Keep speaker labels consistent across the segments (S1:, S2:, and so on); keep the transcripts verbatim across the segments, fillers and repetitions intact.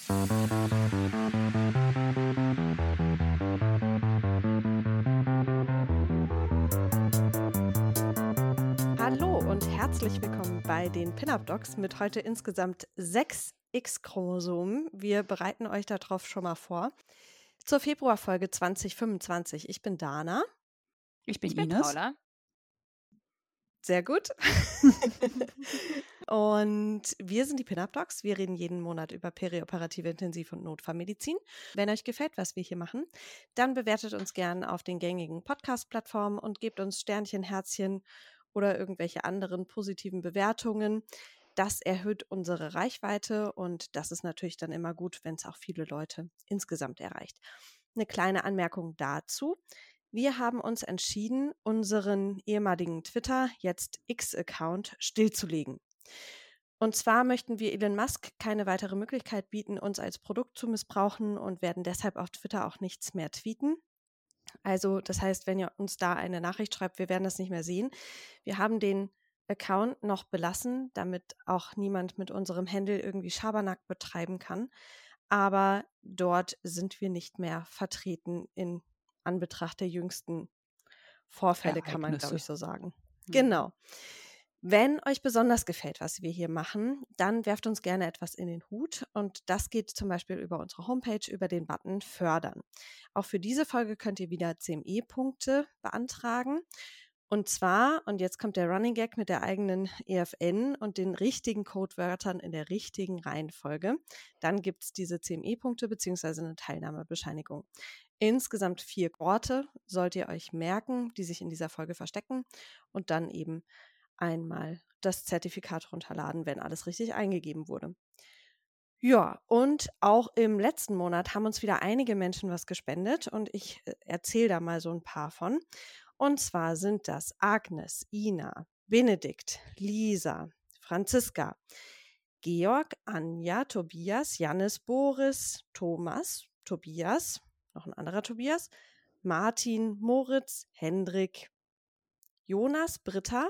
S1: Hallo und herzlich willkommen bei den Pin-Up Docs mit heute insgesamt sechs X-Chromosomen. Wir bereiten euch darauf schon mal vor. Zur Februarfolge zwanzig fünfundzwanzig. Ich bin Dana.
S2: Ich bin
S3: Ich bin
S2: Ines.
S3: Paula.
S1: Sehr gut. Und wir sind die Pin-Up Docs. Wir reden jeden Monat über perioperative Intensiv- und Notfallmedizin. Wenn euch gefällt, was wir hier machen, dann bewertet uns gern auf den gängigen Podcast-Plattformen und gebt uns Sternchen, Herzchen oder irgendwelche anderen positiven Bewertungen. Das erhöht unsere Reichweite und das ist natürlich dann immer gut, wenn es auch viele Leute insgesamt erreicht. Eine kleine Anmerkung dazu. Wir haben uns entschieden, unseren ehemaligen Twitter, jetzt X-Account, stillzulegen. Und zwar möchten wir Elon Musk keine weitere Möglichkeit bieten, uns als Produkt zu missbrauchen und werden deshalb auf Twitter auch nichts mehr tweeten. Also das heißt, wenn ihr uns da eine Nachricht schreibt, wir werden das nicht mehr sehen. Wir haben den Account noch belassen, damit auch niemand mit unserem Handle irgendwie Schabernack betreiben kann. Aber dort sind wir nicht mehr vertreten in Anbetracht der jüngsten Vorfälle, kann man, glaube ich, so sagen. Mhm. Genau. Wenn euch besonders gefällt, was wir hier machen, dann werft uns gerne etwas in den Hut. Und das geht zum Beispiel über unsere Homepage, über den Button Fördern. Auch für diese Folge könnt ihr wieder C M E-Punkte beantragen. Und zwar, und jetzt kommt der Running Gag mit der eigenen E F N und den richtigen Codewörtern in der richtigen Reihenfolge. Dann gibt es diese C M E-Punkte bzw. eine Teilnahmebescheinigung. Insgesamt vier Worte sollt ihr euch merken, die sich in dieser Folge verstecken und dann eben einmal das Zertifikat runterladen, wenn alles richtig eingegeben wurde. Ja, und auch im letzten Monat haben uns wieder einige Menschen was gespendet und ich erzähle da mal so ein paar von. Und zwar sind das Agnes, Ina, Benedikt, Lisa, Franziska, Georg, Anja, Tobias, Jannis, Boris, Thomas, Tobias, noch ein anderer Tobias, Martin, Moritz, Hendrik, Jonas, Britta,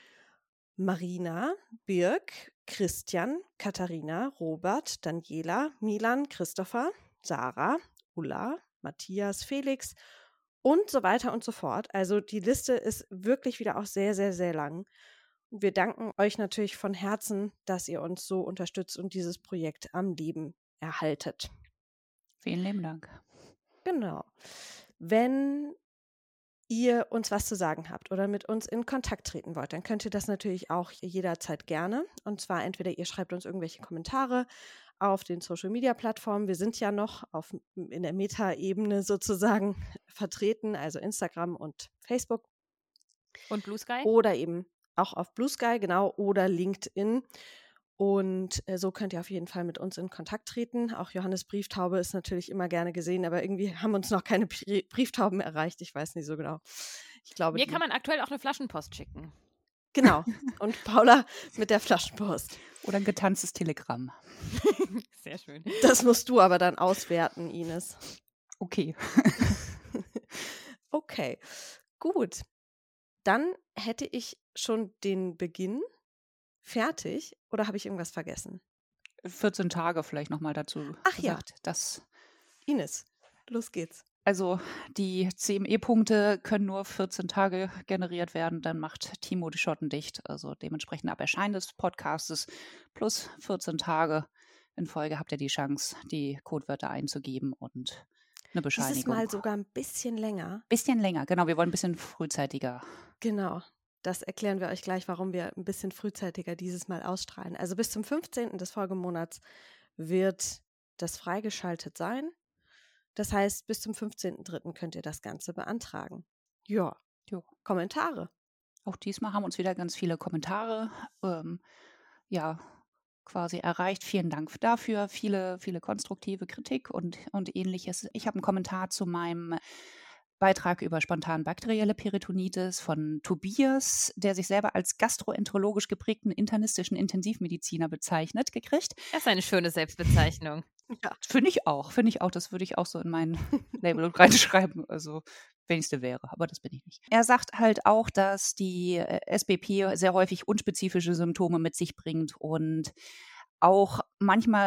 S1: Marina, Birk, Christian, Katharina, Robert, Daniela, Milan, Christopher, Sarah, Ulla, Matthias, Felix und so weiter und so fort. Also die Liste ist wirklich wieder auch sehr, sehr, sehr lang. Und wir danken euch natürlich von Herzen, dass ihr uns so unterstützt und dieses Projekt am Leben erhaltet.
S2: Vielen lieben Dank.
S1: Genau. Wenn ihr uns was zu sagen habt oder mit uns in Kontakt treten wollt, dann könnt ihr das natürlich auch jederzeit gerne. Und zwar entweder ihr schreibt uns irgendwelche Kommentare auf den Social-Media-Plattformen. Wir sind ja noch auf, in der Meta-Ebene sozusagen vertreten, also Instagram und Facebook.
S3: Und Blue Sky?
S1: Oder eben auch auf Blue Sky, genau, oder LinkedIn. Und äh, so könnt ihr auf jeden Fall mit uns in Kontakt treten. Auch Johannes Brieftaube ist natürlich immer gerne gesehen, aber irgendwie haben uns noch keine Brie- Brieftauben erreicht. Ich weiß nicht so genau. Ich glaube,
S3: Mir
S1: die-
S3: kann man aktuell auch eine Flaschenpost schicken.
S1: Genau. Und Paula mit der Flaschenpost.
S2: Oder ein getanztes Telegramm.
S3: Sehr schön.
S1: Das musst du aber dann auswerten, Ines.
S2: Okay.
S1: Okay, gut. Dann hätte ich schon den Beginn fertig oder habe ich irgendwas vergessen?
S2: vierzehn Tage vielleicht nochmal dazu
S1: Ach ja.
S2: gesagt. Dass,
S1: Ines, los geht's.
S2: also die C M E-Punkte können nur vierzehn Tage generiert werden, dann macht Timo die Schotten dicht. Also dementsprechend ab Erscheinen des Podcastes plus vierzehn Tage in Folge habt ihr die Chance, die Codewörter einzugeben und eine Bescheinigung.
S1: Dieses Mal sogar ein bisschen länger.
S2: Bisschen länger, genau. Wir wollen ein bisschen frühzeitiger.
S1: Genau. Das erklären wir euch gleich, warum wir ein bisschen frühzeitiger dieses Mal ausstrahlen. Also bis zum fünfzehnten des Folgemonats wird das freigeschaltet sein. Das heißt, bis zum fünfzehnten dritten könnt ihr das Ganze beantragen. Ja,
S2: Jo.
S1: Kommentare.
S2: Auch diesmal haben uns wieder ganz viele Kommentare ähm, ja, quasi erreicht. Vielen Dank dafür. Viele, viele konstruktive Kritik und, und ähnliches. Ich habe einen Kommentar zu meinem Beitrag über spontan bakterielle Peritonitis von Tobias, der sich selber als gastroenterologisch geprägten internistischen Intensivmediziner bezeichnet, gekriegt.
S3: Das ist eine schöne Selbstbezeichnung.
S1: Ja.
S2: Finde ich auch, finde ich auch. Das würde ich auch so in mein Label reinschreiben. Also wenn ich es wäre, aber das bin ich nicht. Er sagt halt auch, dass die äh, S B P sehr häufig unspezifische Symptome mit sich bringt und auch manchmal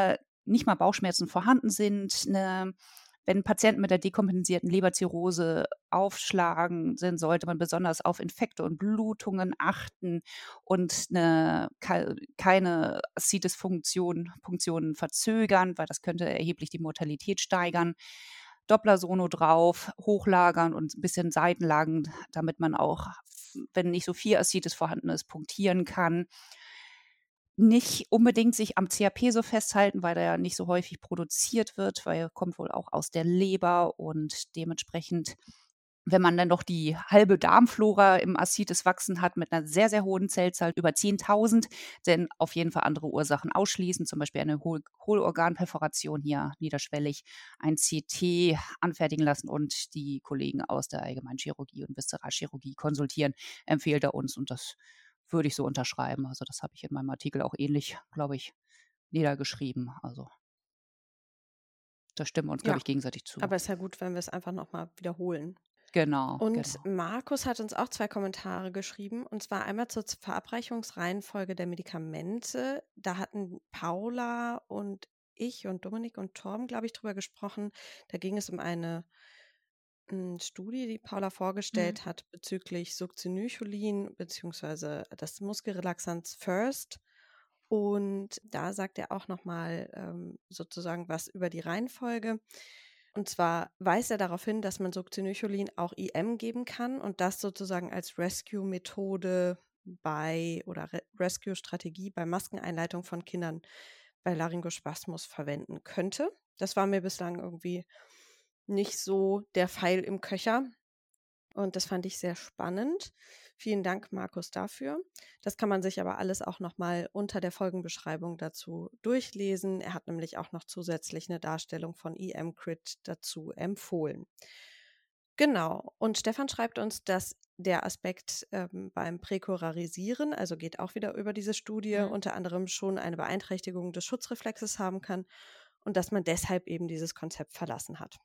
S2: nicht mal Bauchschmerzen vorhanden sind, eine Wenn Patienten mit der dekompensierten Leberzirrhose aufschlagen, dann sollte man besonders auf Infekte und Blutungen achten und eine, keine Ascites-Funktionen Funktionen verzögern, weil das könnte erheblich die Mortalität steigern. Doppler-Sono drauf, hochlagern und ein bisschen Seitenlagen, damit man auch, wenn nicht so viel Ascites vorhanden ist, punktieren kann. Nicht unbedingt sich am C A P so festhalten, weil der ja nicht so häufig produziert wird, weil er kommt wohl auch aus der Leber und dementsprechend, wenn man dann noch die halbe Darmflora im Ascites wachsen hat mit einer sehr, sehr hohen Zellzahl, über zehntausend, dann auf jeden Fall andere Ursachen ausschließen, zum Beispiel eine Hohl Hohlorganperforation hier niederschwellig, ein C T anfertigen lassen und die Kollegen aus der Allgemeinchirurgie und Viszeralchirurgie konsultieren, empfiehlt er uns und das würde ich so unterschreiben. Also das habe ich in meinem Artikel auch ähnlich, glaube ich, niedergeschrieben. Also da stimmen wir uns, glaube
S1: Ja,
S2: ich, gegenseitig zu.
S1: aber es ist ja gut, wenn wir es einfach nochmal wiederholen.
S2: Genau,
S1: Und
S2: genau.
S1: Markus hat uns auch zwei Kommentare geschrieben, und zwar einmal zur Verabreichungsreihenfolge der Medikamente. Da hatten Paula und ich und Dominik und Torben, glaube ich, drüber gesprochen. Da ging es um eine mm, Studie, die Paula
S2: Mhm.
S1: vorgestellt hat bezüglich Succinylcholin beziehungsweise des Muskelrelaxants First. Und da sagt er auch nochmal ähm, sozusagen was über die Reihenfolge. Und zwar weist er darauf hin, dass man Succinylcholin auch I M geben kann und das sozusagen als Rescue-Methode bei oder Re Rescue-Strategie bei Maskeneinleitung von Kindern bei Laryngospasmus verwenden könnte. Das war mir bislang irgendwie nicht so der Pfeil im Köcher. Und das fand ich sehr spannend. Vielen Dank, Markus, dafür. Das kann man sich aber alles auch nochmal unter der Folgenbeschreibung dazu durchlesen. Er hat nämlich auch noch zusätzlich eine Darstellung von E M-Crit dazu empfohlen. Genau. Und Stefan schreibt uns, dass der Aspekt ähm, beim Präkurarisieren, also geht auch wieder über diese Studie,
S3: Mhm.
S1: unter anderem schon eine Beeinträchtigung des Schutzreflexes haben kann und dass man deshalb eben dieses Konzept verlassen hat.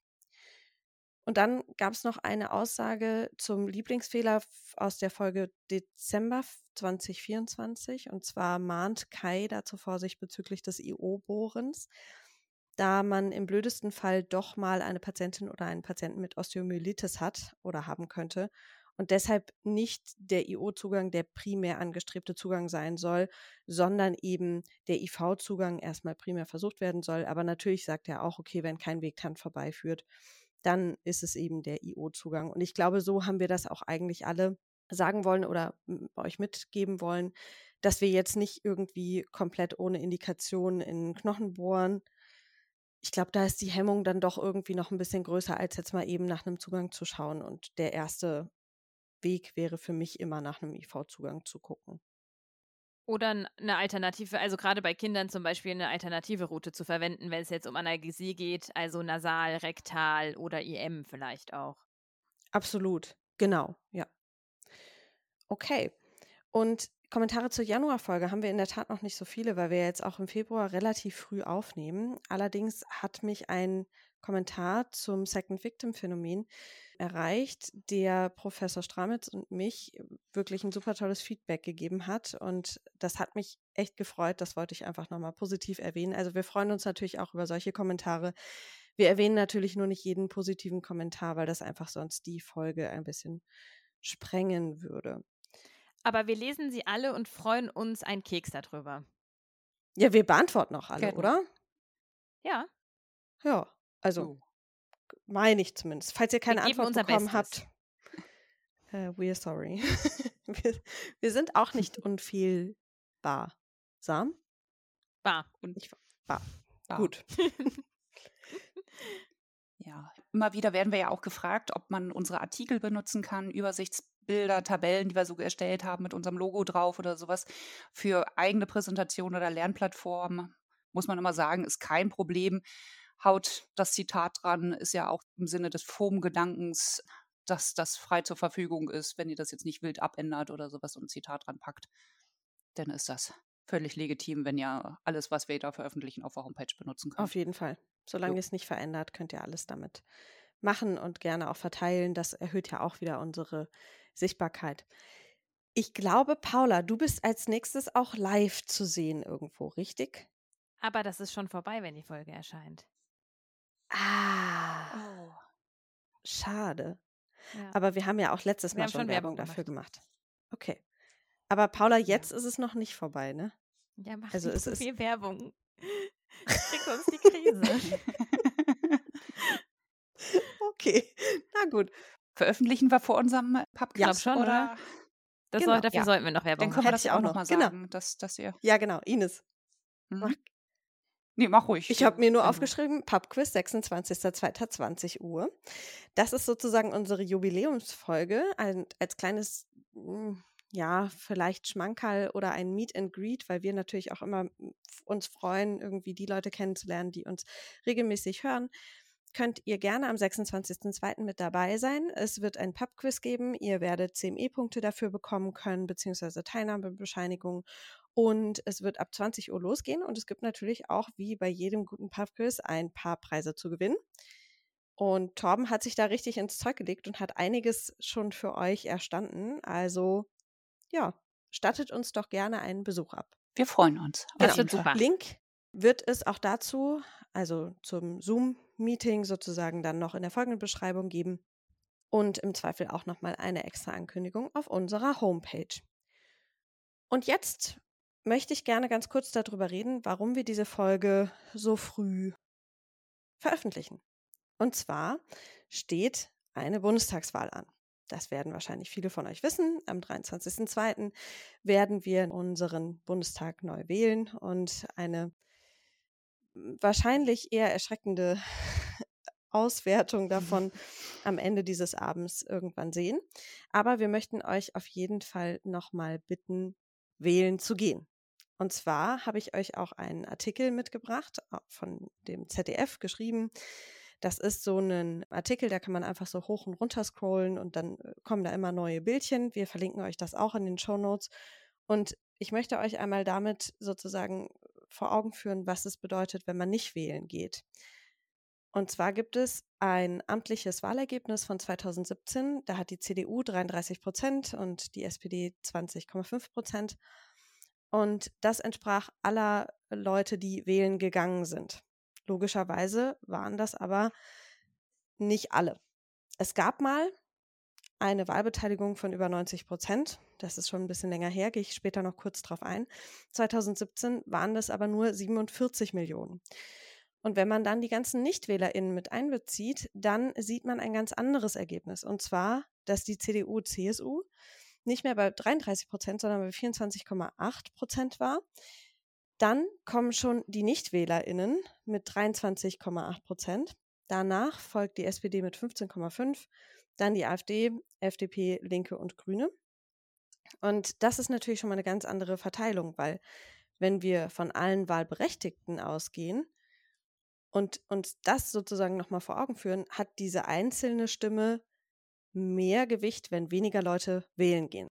S1: Und dann gab es noch eine Aussage zum Lieblingsfehler f- aus der Folge Dezember zwanzig vierundzwanzig. Und zwar mahnt Kai dazu Vorsicht bezüglich des I O-Bohrens, da man im blödesten Fall doch mal eine Patientin oder einen Patienten mit Osteomyelitis hat oder haben könnte und deshalb nicht der I O-Zugang der primär angestrebte Zugang sein soll, sondern eben der I V-Zugang erstmal primär versucht werden soll. Aber natürlich sagt er auch, okay, wenn kein Weg dran vorbeiführt, dann ist es eben der I O-Zugang. Und ich glaube, so haben wir das auch eigentlich alle sagen wollen oder m, euch mitgeben wollen, dass wir jetzt nicht irgendwie komplett ohne Indikation in den Knochen bohren. Ich glaube, da ist die Hemmung dann doch irgendwie noch ein bisschen größer, als jetzt mal eben nach einem Zugang zu schauen. Und der erste Weg wäre für mich immer nach einem I V-Zugang zu gucken.
S3: Oder n- eine Alternative, also gerade bei Kindern zum Beispiel eine alternative Route zu verwenden, wenn es jetzt um Analgesie geht, also nasal, rektal oder I M vielleicht auch.
S1: Absolut, genau, ja. Okay. Und Kommentare zur Januarfolge haben wir in der Tat noch nicht so viele, weil wir jetzt auch im Februar relativ früh aufnehmen. Allerdings hat mich ein Kommentar zum Second Victim Phänomen erreicht, der Professor Stramitz und mich wirklich ein super tolles Feedback gegeben hat. Und das hat mich echt gefreut. Das wollte ich einfach nochmal positiv erwähnen. Also wir freuen uns natürlich auch über solche Kommentare. Wir erwähnen natürlich nur nicht jeden positiven Kommentar, weil das einfach sonst die Folge ein bisschen sprengen würde.
S3: Aber wir lesen sie alle und freuen uns einen Keks darüber.
S1: Ja, wir beantworten auch alle,
S2: Genau.
S1: oder?
S3: Ja,
S1: Ja, also
S2: So.
S1: meine ich zumindest. Falls ihr
S3: wir
S1: keine
S3: geben
S1: Antwort
S3: unser
S1: bekommen
S3: Bestes.
S1: habt, äh, we're sorry. wir, wir sind auch nicht unfehlbar. Sam?
S3: Bar.
S2: Und
S1: Ich, bar.
S2: ja.
S1: Gut.
S2: Ja, immer wieder werden wir ja auch gefragt, ob man unsere Artikel benutzen kann, Übersichtsbilder, Tabellen, die wir so erstellt haben mit unserem Logo drauf oder sowas für eigene Präsentationen oder Lernplattformen. Muss man immer sagen, ist kein Problem. Haut das Zitat dran, ist ja auch im Sinne des F O M-Gedankens, dass das frei zur Verfügung ist, wenn ihr das jetzt nicht wild abändert oder sowas und ein Zitat dran packt, dann ist das völlig legitim, wenn ihr alles, was wir da veröffentlichen, auf der Homepage benutzen könnt.
S1: Auf jeden Fall. Solange
S2: Jo.
S1: ihr es nicht verändert, könnt ihr alles damit machen und gerne auch verteilen. Das erhöht ja auch wieder unsere Sichtbarkeit. Ich glaube, Paula, du bist als nächstes auch live zu sehen irgendwo, richtig?
S3: Aber das ist schon vorbei, wenn die Folge erscheint.
S1: Ah,
S2: Oh.
S1: schade.
S3: Ja.
S1: Aber wir haben ja auch letztes
S3: Wir
S1: Mal
S3: haben
S1: schon
S3: schon
S1: Werbung
S3: Werbung
S1: dafür gemacht. Okay. Aber Paula, jetzt ist es noch nicht vorbei, ne?
S3: Ja, mach
S1: Also
S3: nicht
S1: es
S3: so
S1: ist-
S3: viel Werbung. Kriegt uns die Krise.
S1: Okay, na gut.
S2: Veröffentlichen wir vor unserem Pubquiz,
S3: glaub schon,
S2: oder?
S3: Das
S1: Genau,
S3: soll, dafür
S2: ja.
S3: sollten wir noch Werbung
S2: Dann
S3: machen.
S2: können wir
S1: Hätte
S2: das
S1: ich
S2: auch
S1: auch
S2: noch
S1: noch.
S2: mal
S1: Genau.
S2: sagen, dass, dass ihr...
S1: Ja, genau, Ines.
S2: Mhm.
S1: Mach.
S2: Nee, mach ruhig.
S1: Ich
S2: du,
S1: habe mir nur
S2: wenn du-
S1: aufgeschrieben, Pubquiz, sechsundzwanzigster zweiter zwanzig Uhr. Das ist sozusagen unsere Jubiläumsfolge, ein, als kleines, mm, ja, vielleicht Schmankerl oder ein Meet and Greet, weil wir natürlich auch immer mm, uns freuen, irgendwie die Leute kennenzulernen, die uns regelmäßig hören. Könnt ihr gerne am sechsundzwanzigsten zweiten mit dabei sein. Es wird ein Pubquiz geben. Ihr werdet C M E-Punkte dafür bekommen können, beziehungsweise Teilnahmebescheinigung. Und es wird ab zwanzig Uhr losgehen. Und es gibt natürlich auch, wie bei jedem guten Pubquiz, ein paar Preise zu gewinnen. Und Torben hat sich da richtig ins Zeug gelegt und hat einiges schon für euch erstanden. Also, ja, stattet uns doch gerne einen Besuch ab.
S2: Wir freuen uns. auf
S3: Das
S2: jeden
S3: wird
S2: Fall.
S3: super.
S1: Link wird es auch dazu, also zum Zoom-Meeting sozusagen, dann noch in der folgenden Beschreibung geben. Und im Zweifel auch nochmal eine extra Ankündigung auf unserer Homepage. Und jetzt möchte ich gerne ganz kurz darüber reden, warum wir diese Folge so früh veröffentlichen. Und zwar steht eine Bundestagswahl an. Das werden wahrscheinlich viele von euch wissen. Am dreiundzwanzigsten zweiten werden wir unseren Bundestag neu wählen und eine wahrscheinlich eher erschreckende Auswertung davon am Ende dieses Abends irgendwann sehen. Aber wir möchten euch auf jeden Fall nochmal bitten, wählen zu gehen. Und zwar habe ich euch auch einen Artikel mitgebracht, von dem Z D F geschrieben. Das ist so ein Artikel, da kann man einfach so hoch und runter scrollen und dann kommen da immer neue Bildchen. Wir verlinken euch das auch in den Shownotes. Und ich möchte euch einmal damit sozusagen vor Augen führen, was es bedeutet, wenn man nicht wählen geht. Und zwar gibt es ein amtliches Wahlergebnis von zweitausendsiebzehn. Da hat die C D U dreiunddreißig Prozent und die S P D zwanzig Komma fünf Prozent. Und das entsprach aller Leute, die wählen gegangen sind. Logischerweise waren das aber nicht alle. Es gab mal eine Wahlbeteiligung von über neunzig Prozent. Das ist schon ein bisschen länger her, gehe ich später noch kurz drauf ein. zweitausendsiebzehn waren das aber nur siebenundvierzig Millionen. Und wenn man dann die ganzen NichtwählerInnen mit einbezieht, dann sieht man ein ganz anderes Ergebnis. Und zwar, dass die C D U C S U nicht mehr bei dreiunddreißig Prozent, sondern bei vierundzwanzig Komma acht Prozent war. Dann kommen schon die NichtwählerInnen mit dreiundzwanzig Komma acht Prozent. Danach folgt die S P D mit fünfzehn Komma fünf, dann die AfD, F D P, Linke und Grüne. Und das ist natürlich schon mal eine ganz andere Verteilung, weil wenn wir von allen Wahlberechtigten ausgehen und uns das sozusagen nochmal vor Augen führen, hat diese einzelne Stimme mehr Gewicht, wenn weniger Leute wählen gehen.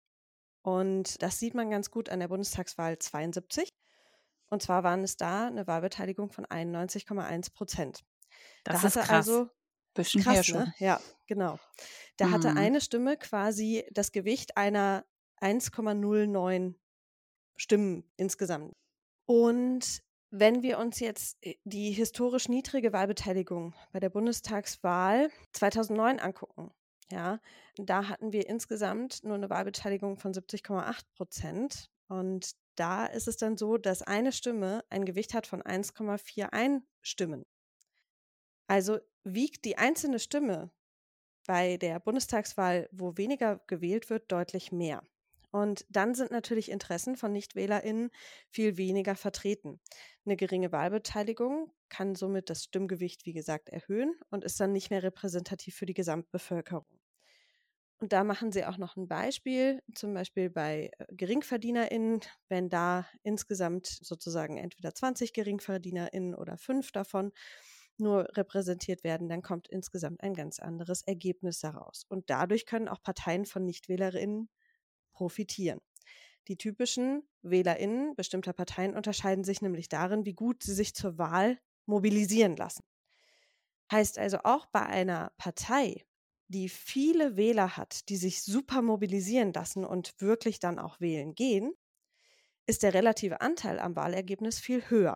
S1: Und das sieht man ganz gut an der Bundestagswahl zweiundsiebzig. Und zwar waren es da eine Wahlbeteiligung von einundneunzig Komma eins Prozent.
S3: Das
S1: da
S3: ist
S1: hatte
S3: krass.
S1: also
S2: Bisschen
S1: krass,
S2: her schon.
S1: ne? Ja, genau. Da hatte
S2: Mhm.
S1: eine Stimme quasi das Gewicht einer eins Komma null neun Stimmen insgesamt. Und wenn wir uns jetzt die historisch niedrige Wahlbeteiligung bei der Bundestagswahl zweitausendneun angucken, ja, da hatten wir insgesamt nur eine Wahlbeteiligung von siebzig Komma acht Prozent. Und da ist es dann so, dass eine Stimme ein Gewicht hat von eins Komma einundvierzig Stimmen. Also wiegt die einzelne Stimme bei der Bundestagswahl, wo weniger gewählt wird, deutlich mehr. Und dann sind natürlich Interessen von NichtwählerInnen viel weniger vertreten. Eine geringe Wahlbeteiligung kann somit das Stimmgewicht, wie gesagt, erhöhen und ist dann nicht mehr repräsentativ für die Gesamtbevölkerung. Und da machen sie auch noch ein Beispiel, zum Beispiel bei GeringverdienerInnen, wenn da insgesamt sozusagen entweder zwanzig GeringverdienerInnen oder fünf davon nur repräsentiert werden, dann kommt insgesamt ein ganz anderes Ergebnis daraus. Und dadurch können auch Parteien von NichtwählerInnen profitieren. Die typischen WählerInnen bestimmter Parteien unterscheiden sich nämlich darin, wie gut sie sich zur Wahl mobilisieren lassen. Heißt also auch bei einer Partei, die viele Wähler hat, die sich super mobilisieren lassen und wirklich dann auch wählen gehen, ist der relative Anteil am Wahlergebnis viel höher.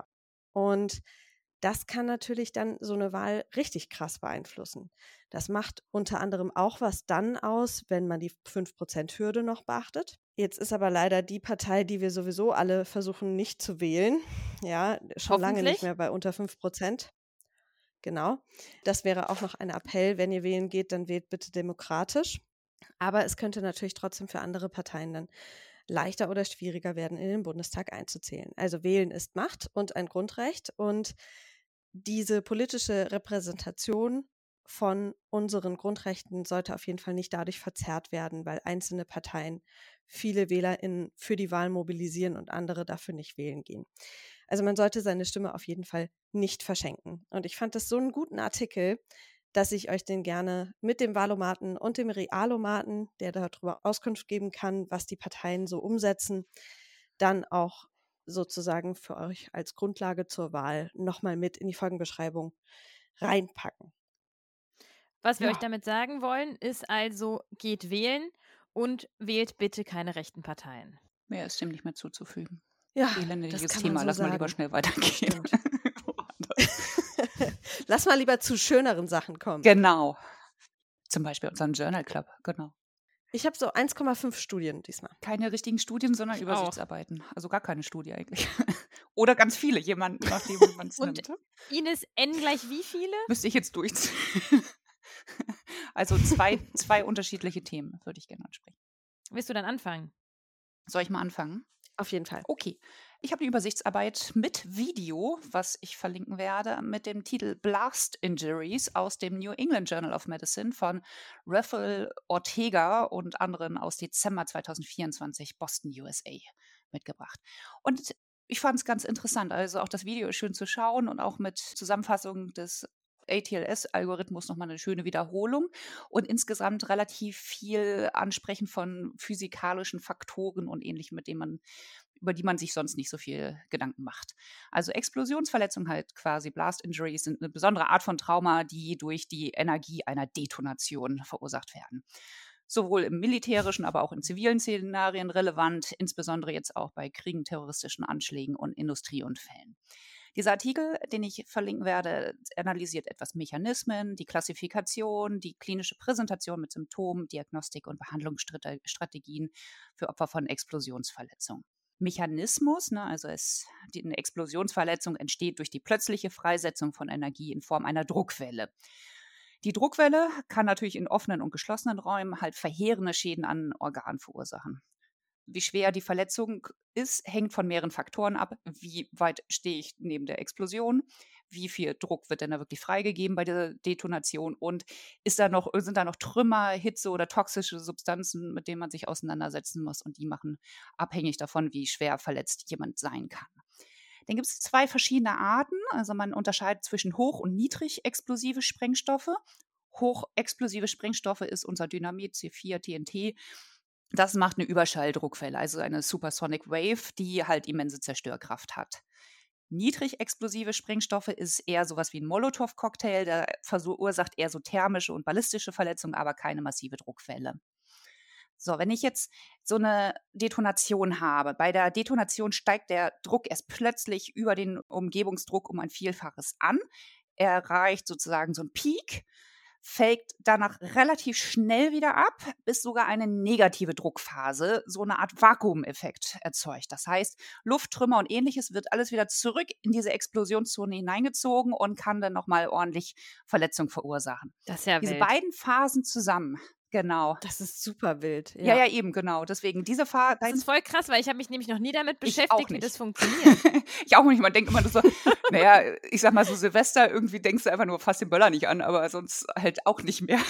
S1: Und das kann natürlich dann so eine Wahl richtig krass beeinflussen. Das macht unter anderem auch was dann aus, wenn man die fünf Prozent Hürde noch beachtet. Jetzt ist aber leider die Partei, die wir sowieso alle versuchen nicht zu wählen, ja, schon lange nicht mehr bei unter fünf Prozent. Genau. Das wäre auch noch ein Appell, wenn ihr wählen geht, dann wählt bitte demokratisch. Aber es könnte natürlich trotzdem für andere Parteien dann leichter oder schwieriger werden, in den Bundestag einzuzählen. Also wählen ist Macht und ein Grundrecht, und diese politische Repräsentation von unseren Grundrechten sollte auf jeden Fall nicht dadurch verzerrt werden, weil einzelne Parteien viele WählerInnen für die Wahl mobilisieren und andere dafür nicht wählen gehen. Also man sollte seine Stimme auf jeden Fall nicht verschenken. Und ich fand das so einen guten Artikel, dass ich euch den gerne mit dem Wahlomaten und dem Realomaten, der darüber Auskunft geben kann, was die Parteien so umsetzen, dann auch sozusagen für euch als Grundlage zur Wahl nochmal mit in die Folgenbeschreibung reinpacken.
S3: Was wir
S2: Ja.
S3: euch damit sagen wollen, ist also, geht wählen und wählt bitte keine rechten Parteien.
S2: Mehr ist dem nicht mehr zuzufügen.
S1: Ja,
S2: Elendiges
S1: das kann
S2: Thema,
S1: man so
S2: lass
S1: sagen.
S2: mal lieber schnell weitergehen.
S1: Lass mal lieber zu schöneren Sachen kommen.
S2: Genau. Zum Beispiel unseren Journal Club, genau.
S1: Ich habe so eins Komma fünf Studien diesmal.
S2: Keine richtigen Studien, sondern
S3: Ich
S2: Übersichtsarbeiten. Also gar keine Studie eigentlich. Oder ganz viele, jemand, nachdem wie man es
S3: Und
S2: nimmt.
S3: Ines, N gleich wie viele?
S2: Müsste ich jetzt durchziehen. Also zwei, zwei unterschiedliche Themen würde ich gerne ansprechen.
S3: Willst du dann anfangen?
S2: Soll ich mal anfangen?
S1: Auf jeden Fall.
S2: Okay. Ich habe eine Übersichtsarbeit mit Video, was ich verlinken werde, mit dem Titel Blast Injuries aus dem New England Journal of Medicine von Rafael Ortega und anderen aus Dezember zweitausendvierundzwanzig, Boston, U S A, mitgebracht. Und ich fand es ganz interessant. Also auch das Video ist schön zu schauen und auch mit Zusammenfassung des A T L S-Algorithmus nochmal eine schöne Wiederholung und insgesamt relativ viel Ansprechen von physikalischen Faktoren und Ähnlichem, mit denen man, über die man sich sonst nicht so viel Gedanken macht. Also Explosionsverletzungen, halt quasi Blast Injuries, sind eine besondere Art von Trauma, die durch die Energie einer Detonation verursacht werden. Sowohl im militärischen, aber auch in zivilen Szenarien relevant, insbesondere jetzt auch bei Kriegen, terroristischen Anschlägen und Industrieunfällen. Dieser Artikel, den ich verlinken werde, analysiert etwas Mechanismen, die Klassifikation, die klinische Präsentation mit Symptomen, Diagnostik und Behandlungsstrategien für Opfer von Explosionsverletzungen. Mechanismus, ne, also es, die, eine Explosionsverletzung entsteht durch die plötzliche Freisetzung von Energie in Form einer Druckwelle. Die Druckwelle kann natürlich in offenen und geschlossenen Räumen halt verheerende Schäden an Organen verursachen. Wie schwer die Verletzung ist, hängt von mehreren Faktoren ab. Wie weit stehe ich neben der Explosion? Wie viel Druck wird denn da wirklich freigegeben bei der Detonation? Und ist da noch, sind da noch Trümmer, Hitze oder toxische Substanzen, mit denen man sich auseinandersetzen muss? Und die machen abhängig davon, wie schwer verletzt jemand sein kann. Dann gibt es zwei verschiedene Arten. Also man unterscheidet zwischen hoch- und niedrig explosive Sprengstoffe. Hochexplosive Sprengstoffe ist unser Dynamit, C vier, T N T. Das macht eine Überschalldruckwelle, also eine Supersonic Wave, die halt immense Zerstörkraft hat. Niedrig explosive Sprengstoffe ist eher sowas wie ein Molotow-Cocktail, der verursacht eher so thermische und ballistische Verletzungen, aber keine massive Druckwelle. So, wenn ich jetzt so eine Detonation habe, bei der Detonation steigt der Druck erst plötzlich über den Umgebungsdruck um ein Vielfaches an. Er erreicht sozusagen so einen Peak, fällt danach relativ schnell wieder ab, bis sogar eine negative Druckphase so eine Art Vakuumeffekt erzeugt. Das heißt, Lufttrümmer und Ähnliches wird alles wieder zurück in diese Explosionszone hineingezogen und kann dann nochmal ordentlich Verletzung verursachen.
S3: Das ist ja
S2: Diese
S3: wild.
S2: beiden Phasen zusammen, genau.
S1: Das ist super wild.
S2: Ja, ja, eben, genau. Deswegen diese Phase.
S3: Das ist voll krass, weil ich habe mich nämlich noch nie damit
S2: Ich
S3: beschäftigt,
S2: auch
S3: wie
S2: nicht.
S3: das funktioniert.
S2: Ich auch nicht. Man denkt immer nur so, naja, ich sag mal so Silvester, irgendwie denkst du einfach nur, fass den Böller nicht an, aber sonst halt auch nicht mehr.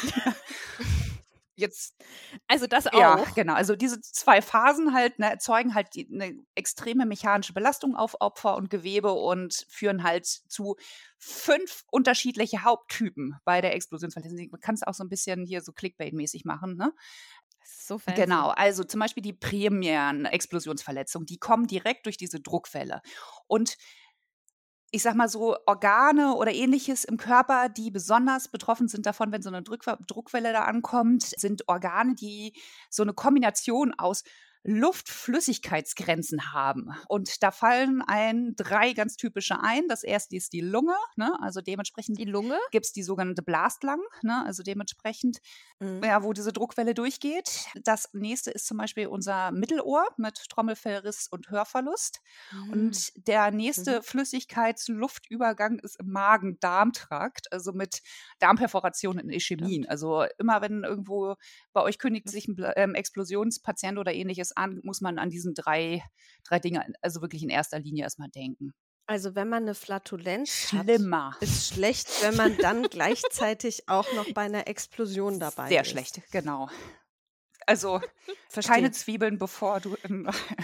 S2: Jetzt,
S3: Also das auch.
S2: ja, genau. Also diese zwei Phasen halt ne, erzeugen halt die, eine extreme mechanische Belastung auf Opfer und Gewebe und führen halt zu fünf unterschiedliche Haupttypen bei der Explosionsverletzung. Man kann es auch so ein bisschen hier so Clickbait-mäßig machen, ne?
S3: Das ist so fancy.
S2: Genau, also zum Beispiel die primären Explosionsverletzungen, die kommen direkt durch diese Druckwelle. Und ich sag mal so, Organe oder Ähnliches im Körper, die besonders betroffen sind davon, wenn so eine Druck- Druckwelle da ankommt, sind Organe, die so eine Kombination aus Luftflüssigkeitsgrenzen haben. Und da fallen ein drei ganz typische ein. Das erste ist die Lunge, ne? Also dementsprechend
S3: Die Lunge?
S2: gibt es die sogenannte Blastlang, ne? Also dementsprechend,
S1: Mhm.
S2: ja, wo diese Druckwelle durchgeht. Das nächste ist zum Beispiel unser Mittelohr mit Trommelfellriss und Hörverlust.
S1: Mhm.
S2: Und der nächste
S1: Mhm.
S2: Flüssigkeitsluftuntergang ist im Magen-Darm-Trakt, also mit Darmperforation in Ischämien.
S1: Stimmt.
S2: Also immer wenn irgendwo bei euch kündigt sich ein Bla- ähm, Explosionspatient oder ähnliches an, muss man an diesen drei, drei Dinge, also wirklich in erster Linie erstmal denken.
S1: Also wenn man eine Flatulenz hat,
S2: Schlimmer.
S1: ist schlecht, wenn man dann gleichzeitig auch noch bei einer Explosion dabei
S2: Sehr
S1: ist.
S2: schlecht, genau. Also
S1: Verstehe.
S2: keine Zwiebeln, bevor du in,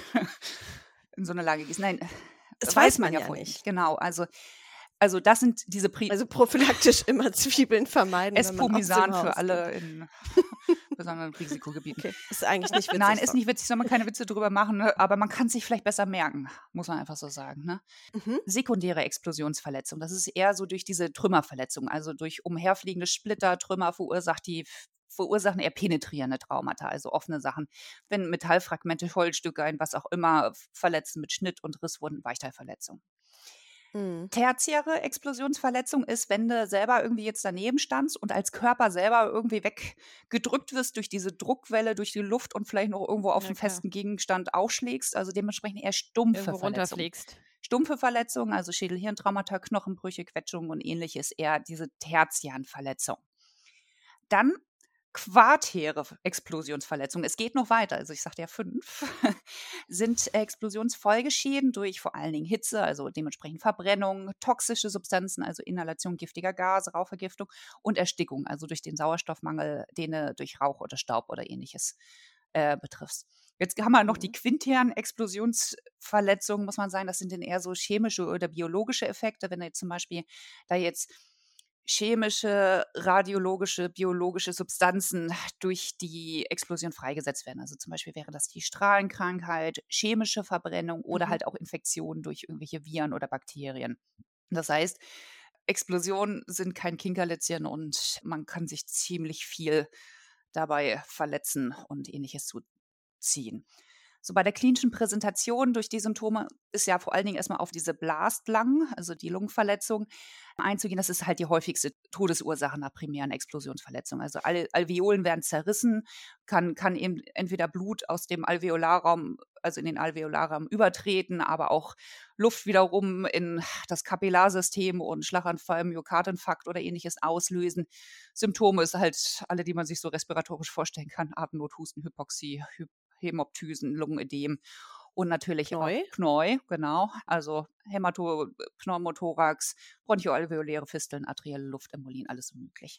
S2: in so eine Lage gehst. Nein,
S1: Das
S2: weiß
S1: weiß
S2: man
S1: man
S2: ja
S1: ja
S2: vorher
S1: nicht.
S2: nicht. Genau, also, also das sind diese Pri
S1: Also prophylaktisch immer Zwiebeln vermeiden, wenn man aus dem
S2: Espumisan
S1: Haus
S2: für
S1: geht.
S2: alle in besonderen Risikogebieten.
S1: Okay, ist eigentlich nicht witzig.
S2: Nein, ist
S1: sorry.
S2: nicht witzig, soll man keine Witze drüber machen, ne? Aber man kann sich vielleicht besser merken, muss man einfach so sagen. Ne?
S1: Mhm.
S2: Sekundäre Explosionsverletzung, das ist eher so durch diese Trümmerverletzung, also durch umherfliegende Splitter, Trümmer verursacht die verursachen eher penetrierende Traumata, also offene Sachen. Wenn Metallfragmente, Holzstücke, ein was auch immer verletzen mit Schnitt- und Risswunden, Weichteilverletzung.
S1: Mhm.
S2: Tertiäre Explosionsverletzung ist, wenn du selber irgendwie jetzt daneben standst und als Körper selber irgendwie weggedrückt wirst durch diese Druckwelle, durch die Luft und vielleicht noch irgendwo auf
S3: Ja,
S2: einen
S3: klar.
S2: festen Gegenstand aufschlägst. Also dementsprechend eher stumpfe
S3: Irgendwo
S2: Verletzungen.
S3: runterfliegst.
S2: Stumpfe Verletzungen, also Schädel-Hirntraumata, Knochenbrüche, Quetschungen und ähnliches, eher diese tertiären Verletzungen. Dann quartäre Explosionsverletzungen. Es geht noch weiter, also ich sagte ja fünf, sind Explosionsfolgeschäden durch vor allen Dingen Hitze, also dementsprechend Verbrennung, toxische Substanzen, also Inhalation giftiger Gase, Rauchvergiftung und Erstickung, also durch den Sauerstoffmangel, den du durch Rauch oder Staub oder ähnliches äh, betriffst. Jetzt haben wir noch die
S1: Mhm.
S2: quintären Explosionsverletzungen, muss man sagen, das sind dann eher so chemische oder biologische Effekte, wenn du jetzt zum Beispiel da jetzt chemische, radiologische, biologische Substanzen durch die Explosion freigesetzt werden. Also zum Beispiel wäre das die Strahlenkrankheit, chemische Verbrennung oder
S1: Mhm.
S2: halt auch Infektionen durch irgendwelche Viren oder Bakterien. Das heißt, Explosionen sind kein Kinkerlitzchen und man kann sich ziemlich viel dabei verletzen und ähnliches zuziehen. So bei der klinischen Präsentation durch die Symptome ist ja vor allen Dingen erstmal auf diese Blastlang, also die Lungenverletzung, einzugehen. Das ist halt die häufigste Todesursache nach primären Explosionsverletzungen. Also alle Alveolen werden zerrissen, kann, kann eben entweder Blut aus dem Alveolarraum, also in den Alveolarraum übertreten, aber auch Luft wiederum in das Kapillarsystem und Schlaganfall, Myokardinfarkt oder ähnliches auslösen. Symptome ist halt alle, die man sich so respiratorisch vorstellen kann: Atemnot, Husten, Hypoxie, Hy Hämoptysen, Lungenödem und natürlich
S1: Pneu?
S2: auch Pneu, genau, also Hämato, Pneumothorax, bronchoalveoläre Fisteln, arterielle Luftembolien, alles so möglich.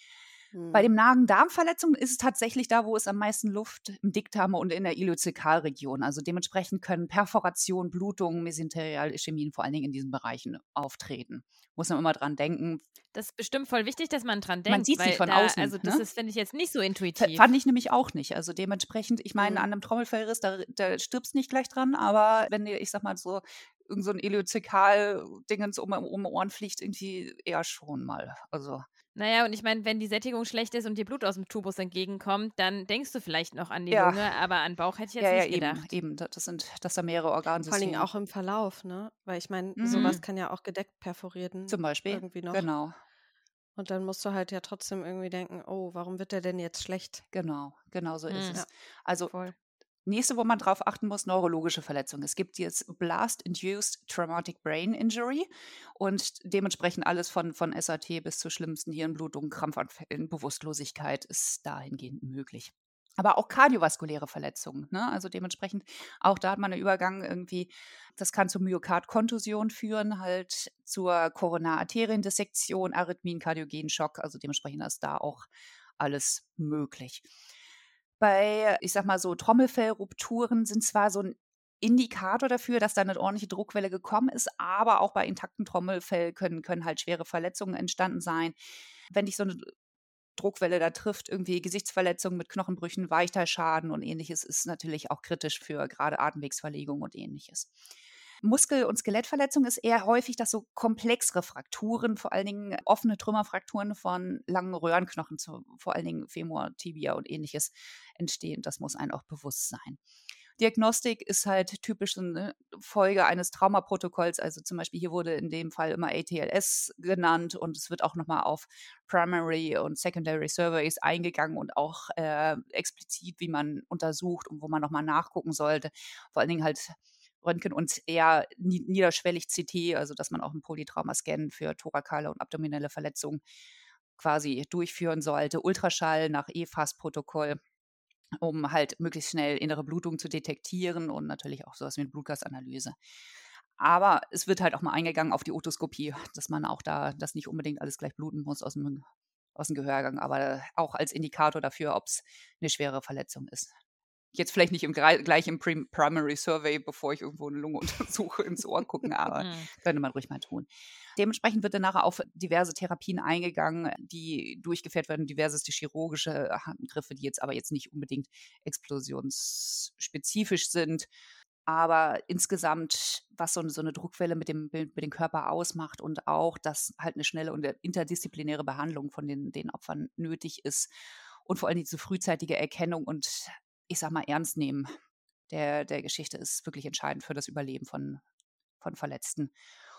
S2: Bei
S1: Mhm.
S2: den Magen-Darm-Verletzungen ist es tatsächlich da, wo es am meisten Luft im Dickdarm und in der Ileozäkalregion. Also dementsprechend können Perforation, Blutungen, Mesenterial-Ischämien vor allen Dingen in diesen Bereichen auftreten. Muss man immer dran denken.
S3: Das ist bestimmt voll wichtig, dass man dran
S2: Man
S3: denkt,
S2: sieht sie
S3: weil
S2: von
S3: da,
S2: außen,
S3: also das
S2: ne?
S3: ist, finde ich jetzt nicht so
S2: F-
S3: intuitiv.
S2: Fand ich nämlich auch nicht. Also dementsprechend, ich meine,
S1: Mhm.
S2: an einem Trommelfellriss, da, da stirbst nicht gleich dran, aber wenn dir, ich sag mal so, irgend so ein Ileozäkal-Dingens um, um die Ohren fliegt, irgendwie eher schon mal. Also
S3: Naja, und ich meine, wenn die Sättigung schlecht ist und dir Blut aus dem Tubus entgegenkommt, dann denkst du vielleicht noch an die
S2: ja,
S3: Lunge, aber an Bauch hätte ich jetzt
S2: ja, ja,
S3: nicht
S2: eben,
S3: gedacht.
S2: eben. Das sind, das sind mehrere
S1: Vor allen Dingen
S2: Organsysteme.
S1: auch im Verlauf, ne? Weil ich meine,
S2: Mhm.
S1: sowas kann ja auch gedeckt perforieren
S2: Zum Beispiel,
S1: irgendwie noch.
S2: genau,
S1: Und dann musst du halt ja trotzdem irgendwie denken, oh, warum wird der denn jetzt schlecht?
S2: genau, genau so ist
S3: Hm,
S2: es.
S1: Ja,
S2: Also
S3: voll.
S2: nächste, wo man drauf achten muss, neurologische Verletzungen. Es gibt jetzt Blast-Induced Traumatic Brain Injury und dementsprechend alles von, von S A T bis zur schlimmsten Hirnblutung, Krampfanfällen, Bewusstlosigkeit ist dahingehend möglich. Aber auch kardiovaskuläre Verletzungen, ne? Also dementsprechend, auch da hat man einen Übergang irgendwie, das kann zur Myokardkontusion führen, halt zur Koronararteriendissektion, Arrhythmien, kardiogenen Schock, also dementsprechend ist da auch alles möglich. Bei, ich sag mal so, Trommelfellrupturen sind zwar so ein Indikator dafür, dass da eine ordentliche Druckwelle gekommen ist, aber auch bei intakten Trommelfell können können halt schwere Verletzungen entstanden sein. Wenn dich so eine Druckwelle da trifft, irgendwie Gesichtsverletzungen mit Knochenbrüchen, Weichteilschaden und Ähnliches, ist natürlich auch kritisch für gerade Atemwegsverlegung und Ähnliches. Muskel- und Skelettverletzung ist eher häufig, dass so komplexere Frakturen, vor allen Dingen offene Trümmerfrakturen von langen Röhrenknochen, zu, vor allen Dingen Femur, Tibia und ähnliches entstehen. Das muss einem auch bewusst sein. Diagnostik ist halt typisch eine Folge eines Traumaprotokolls. Also zum Beispiel hier wurde in dem Fall immer A T L S genannt und es wird auch nochmal auf Primary und Secondary Surveys eingegangen und auch äh, explizit, wie man untersucht und wo man nochmal nachgucken sollte. Vor allen Dingen halt Röntgen und eher niederschwellig C T, also dass man auch einen Polytrauma-Scan für thorakale und abdominelle Verletzungen quasi durchführen sollte. Ultraschall nach E F A S-Protokoll, um halt möglichst schnell innere Blutung zu detektieren und natürlich auch sowas wie eine Blutgasanalyse. Aber es wird halt auch mal eingegangen auf die Otoskopie, dass man auch da, das nicht unbedingt alles gleich bluten muss aus dem, aus dem Gehörgang, aber auch als Indikator dafür, ob es eine schwere Verletzung ist. Jetzt vielleicht nicht im, gleich im Prim- Primary Survey, bevor ich irgendwo eine Lunge untersuche, ins Ohr gucken, aber könnte man ruhig mal tun. Dementsprechend wird dann nachher auf diverse Therapien eingegangen, die durchgeführt werden, diverseste chirurgische Handgriffe, die jetzt aber jetzt nicht unbedingt explosionsspezifisch sind. Aber insgesamt, was so eine, so eine Druckwelle mit dem, mit dem Körper ausmacht und auch, dass halt eine schnelle und interdisziplinäre Behandlung von den, den Opfern nötig ist und vor allem diese frühzeitige Erkennung und, ich sag mal, ernst nehmen der, der Geschichte ist wirklich entscheidend für das Überleben von, von Verletzten.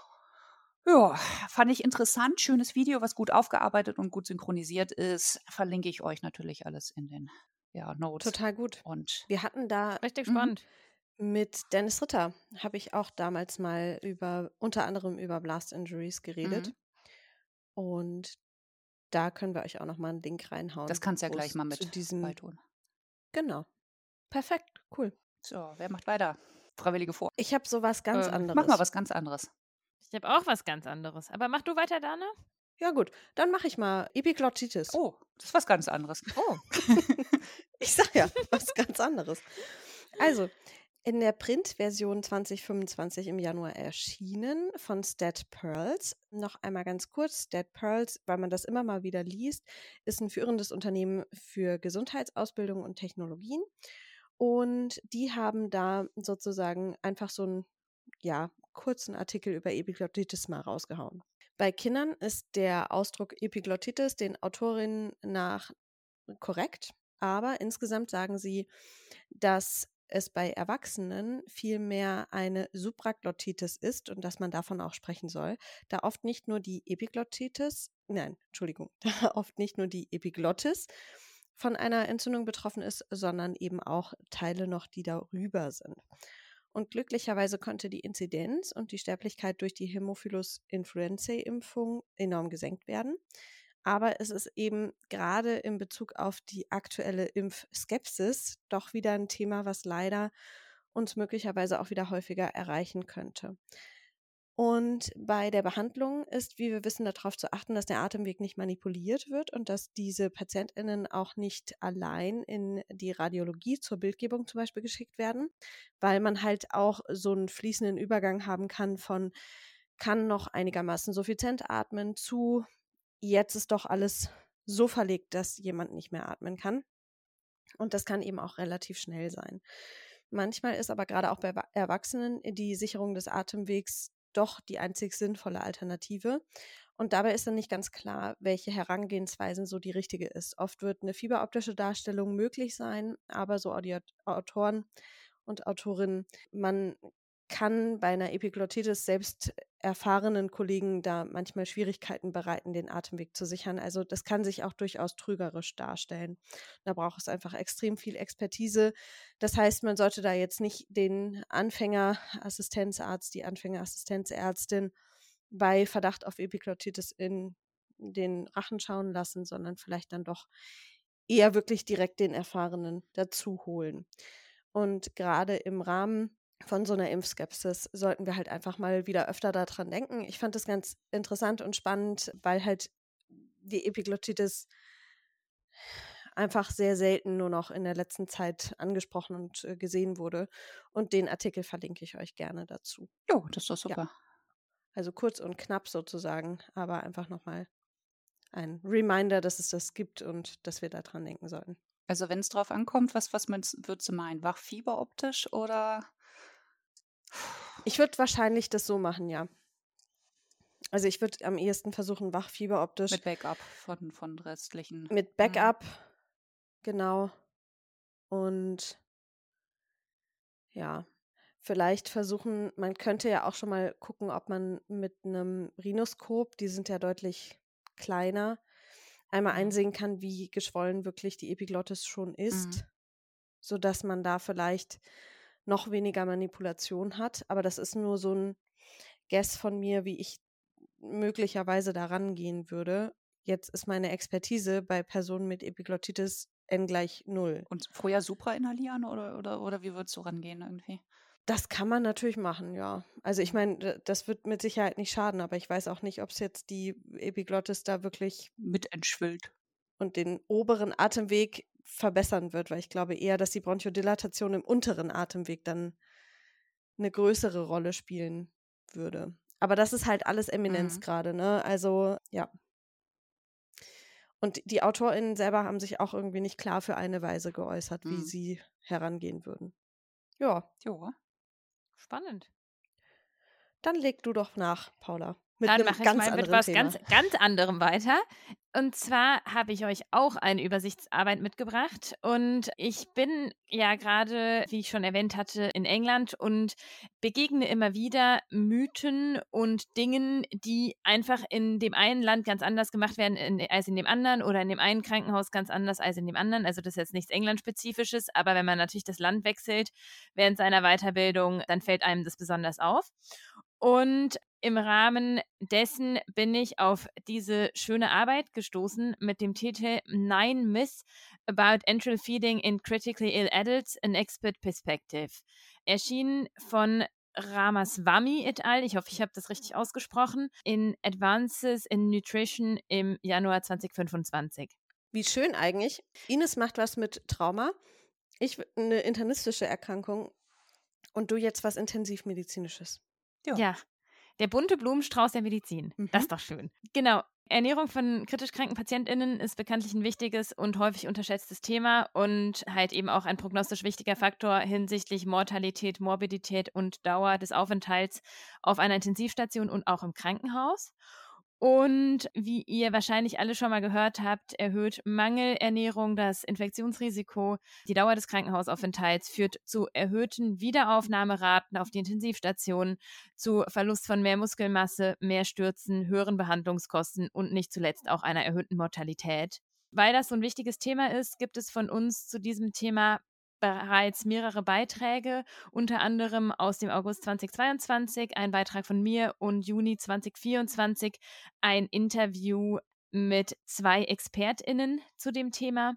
S2: Ja, fand ich interessant. Schönes Video, was gut aufgearbeitet und gut synchronisiert ist. Verlinke ich euch natürlich alles in den ja, Notes.
S1: Total gut.
S2: Und
S1: wir hatten da
S3: richtig spannend.
S1: Mit Dennis Ritter habe ich auch damals mal über, unter anderem über Blast Injuries geredet.
S2: Mhm.
S1: Und da können wir euch auch nochmal einen Link reinhauen.
S2: Das kannst du ja
S1: wo
S2: gleich
S1: es
S2: mal
S1: zu
S2: mit
S1: diesen,
S2: beitun.
S1: Genau. Perfekt, cool.
S2: So, wer macht weiter? Freiwillige vor.
S1: Ich habe sowas ganz
S3: Ähm,
S1: anderes.
S2: Mach mal was ganz anderes.
S3: Ich habe auch was ganz anderes. Aber mach du weiter, Dana?
S1: Ja gut, dann mache ich mal Epiglottitis.
S2: Oh, das ist was ganz anderes.
S3: Oh.
S1: Ich sag ja, was ganz anderes. Also, in der Printversion zwanzig fünfundzwanzig im Januar erschienen von StatPearls. Noch einmal ganz kurz, StatPearls, weil man das immer mal wieder liest, ist ein führendes Unternehmen für Gesundheitsausbildung und Technologien. Und die haben da sozusagen einfach so einen ja, kurzen Artikel über Epiglottitis mal rausgehauen. Bei Kindern ist der Ausdruck Epiglottitis den Autorinnen nach korrekt, aber insgesamt sagen sie, dass es bei Erwachsenen vielmehr eine Supraglottitis ist und dass man davon auch sprechen soll, da oft nicht nur die Epiglottitis, nein, Entschuldigung, da oft nicht nur die Epiglottis von einer Entzündung betroffen ist, sondern eben auch Teile noch, die darüber sind. Und glücklicherweise konnte die Inzidenz und die Sterblichkeit durch die Hämophilus influenzae-Impfung enorm gesenkt werden. Aber es ist eben gerade in Bezug auf die aktuelle Impfskepsis doch wieder ein Thema, was leider uns möglicherweise auch wieder häufiger erreichen könnte. Und bei der Behandlung ist, wie wir wissen, darauf zu achten, dass der Atemweg nicht manipuliert wird und dass diese PatientInnen auch nicht allein in die Radiologie zur Bildgebung zum Beispiel geschickt werden, weil man halt auch so einen fließenden Übergang haben kann von kann noch einigermaßen suffizient atmen zu jetzt ist doch alles so verlegt, dass jemand nicht mehr atmen kann. Und das kann eben auch relativ schnell sein. Manchmal ist aber gerade auch bei Erwachsenen die Sicherung des Atemwegs doch die einzig sinnvolle Alternative. Und dabei ist dann nicht ganz klar, welche Herangehensweise so die richtige ist. Oft wird eine fieberoptische Darstellung möglich sein, aber so Autoren und Autorinnen, man kann bei einer Epiglottitis selbst erfahrenen Kollegen da manchmal Schwierigkeiten bereiten, den Atemweg zu sichern. Also das kann sich auch durchaus trügerisch darstellen. Da braucht es einfach extrem viel Expertise. Das heißt, man sollte da jetzt nicht den Anfängerassistenzarzt, die Anfängerassistenzärztin bei Verdacht auf Epiglottitis in den Rachen schauen lassen, sondern vielleicht dann doch eher wirklich direkt den Erfahrenen dazu holen. Und gerade im Rahmen von so einer Impfskepsis sollten wir halt einfach mal wieder öfter daran denken. Ich fand das ganz interessant und spannend, weil halt die Epiglottitis einfach sehr selten nur noch in der letzten Zeit angesprochen und äh, gesehen wurde. Und den Artikel verlinke ich euch gerne dazu.
S2: Jo, das ist doch super.
S1: Ja. Also kurz und knapp sozusagen, aber einfach nochmal ein Reminder, dass es das gibt und dass wir daran denken sollten.
S2: Also wenn es drauf ankommt, was, was würdest du meinen? Wachfieber optisch oder?
S1: Ich würde wahrscheinlich das so machen, ja. Also ich würde am ehesten versuchen, Wachfieber optisch.
S2: Mit Backup von, von restlichen.
S1: Mit Backup, mhm. Genau. Und ja, vielleicht versuchen, man könnte ja auch schon mal gucken, ob man mit einem Rhinoskop, die sind ja deutlich kleiner, einmal
S2: Mhm.
S1: einsehen kann, wie geschwollen wirklich die Epiglottis schon ist,
S2: Mhm.
S1: sodass man da vielleicht noch weniger Manipulation hat. Aber das ist nur so ein Guess von mir, wie ich möglicherweise da rangehen würde. Jetzt ist meine Expertise bei Personen mit Epiglottitis n gleich null.
S2: Und vorher supra inhalieren oder, oder, oder wie würdest du rangehen irgendwie?
S1: Das kann man natürlich machen, ja. Also ich meine, das wird mit Sicherheit nicht schaden, aber ich weiß auch nicht, ob es jetzt die Epiglottis da wirklich
S2: mit entschwillt
S1: und den oberen Atemweg verbessern wird, weil ich glaube eher, dass die Bronchodilatation im unteren Atemweg dann eine größere Rolle spielen würde. Aber das ist halt alles Eminenz
S2: Mhm.
S1: gerade, ne? Also, ja. Und die AutorInnen selber haben sich auch irgendwie nicht klar für eine Weise geäußert, wie
S2: Mhm.
S1: sie herangehen würden. Ja.
S2: Jo.
S3: Spannend.
S1: Dann leg du doch nach, Paula. Mit
S3: Dann
S1: einem
S3: mache ich
S1: ganz
S3: mal mit
S1: anderen
S3: was
S1: Thema.
S3: ganz, ganz anderem weiter. Und zwar habe ich euch auch eine Übersichtsarbeit mitgebracht. Und ich bin ja gerade, wie ich schon erwähnt hatte, in England und begegne immer wieder Mythen und Dingen, die einfach in dem einen Land ganz anders gemacht werden in, als in dem anderen oder in dem einen Krankenhaus ganz anders als in dem anderen. Also das ist jetzt nichts England-Spezifisches, aber wenn man natürlich das Land wechselt während seiner Weiterbildung, dann fällt einem das besonders auf. Und im Rahmen dessen bin ich auf diese schöne Arbeit gestoßen mit dem Titel Nine Myths about Enteral Feeding in Critically Ill Adults, an Expert Perspective. Erschienen von Ramaswamy et al., ich hoffe, ich habe das richtig ausgesprochen, in Advances in Nutrition im Januar zwanzig fünfundzwanzig.
S1: Wie schön eigentlich. Ines macht was mit Trauma, ich eine internistische Erkrankung und du jetzt was Intensivmedizinisches.
S3: Ja. ja. Der bunte Blumenstrauß der Medizin. Mhm. Das ist doch schön. Genau. Ernährung von kritisch kranken PatientInnen ist bekanntlich ein wichtiges und häufig unterschätztes Thema und halt eben auch ein prognostisch wichtiger Faktor hinsichtlich Mortalität, Morbidität und Dauer des Aufenthalts auf einer Intensivstation und auch im Krankenhaus. Und wie ihr wahrscheinlich alle schon mal gehört habt, erhöht Mangelernährung das Infektionsrisiko. Die Dauer des Krankenhausaufenthalts führt zu erhöhten Wiederaufnahmeraten auf die Intensivstationen, zu Verlust von mehr Muskelmasse, mehr Stürzen, höheren Behandlungskosten und nicht zuletzt auch einer erhöhten Mortalität. Weil das so ein wichtiges Thema ist, gibt es von uns zu diesem Thema bereits mehrere Beiträge, unter anderem aus dem August zweitausendzweiundzwanzig, ein Beitrag von mir und Juni zweitausendvierundzwanzig ein Interview mit zwei ExpertInnen zu dem Thema.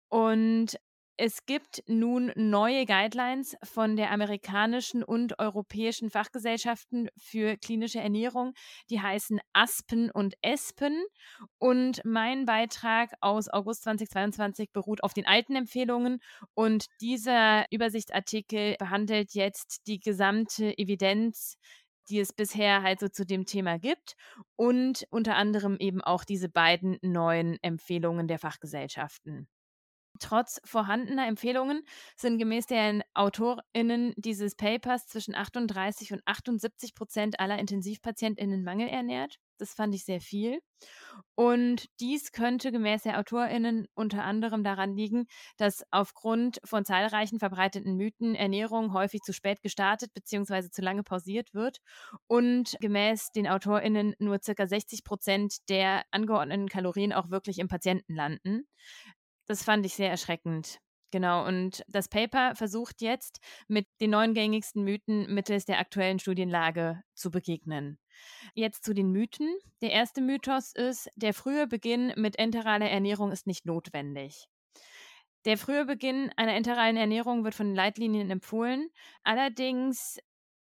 S3: Und es gibt nun neue Guidelines von der amerikanischen und europäischen Fachgesellschaften für klinische Ernährung, die heißen ASPEN und ESPEN. Und mein Beitrag aus August zweitausendzweiundzwanzig beruht auf den alten Empfehlungen und dieser Übersichtsartikel behandelt jetzt die gesamte Evidenz, die es bisher halt so zu dem Thema gibt und unter anderem eben auch diese beiden neuen Empfehlungen der Fachgesellschaften. Trotz vorhandener Empfehlungen sind gemäß den AutorInnen dieses Papers zwischen achtunddreißig und achtundsiebzig Prozent aller IntensivpatientInnen mangelernährt. Das fand ich sehr viel. Und dies könnte gemäß der AutorInnen unter anderem daran liegen, dass aufgrund von zahlreichen verbreiteten Mythen Ernährung häufig zu spät gestartet bzw. zu lange pausiert wird und gemäß den AutorInnen nur ca. sechzig Prozent der angeordneten Kalorien auch wirklich im Patienten landen. Das fand ich sehr erschreckend. Genau, und das Paper versucht jetzt, mit den neuen gängigsten Mythen mittels der aktuellen Studienlage zu begegnen. Jetzt zu den Mythen. Der erste Mythos ist, der frühe Beginn mit enteraler Ernährung ist nicht notwendig. Der frühe Beginn einer enteralen Ernährung wird von den Leitlinien empfohlen. Allerdings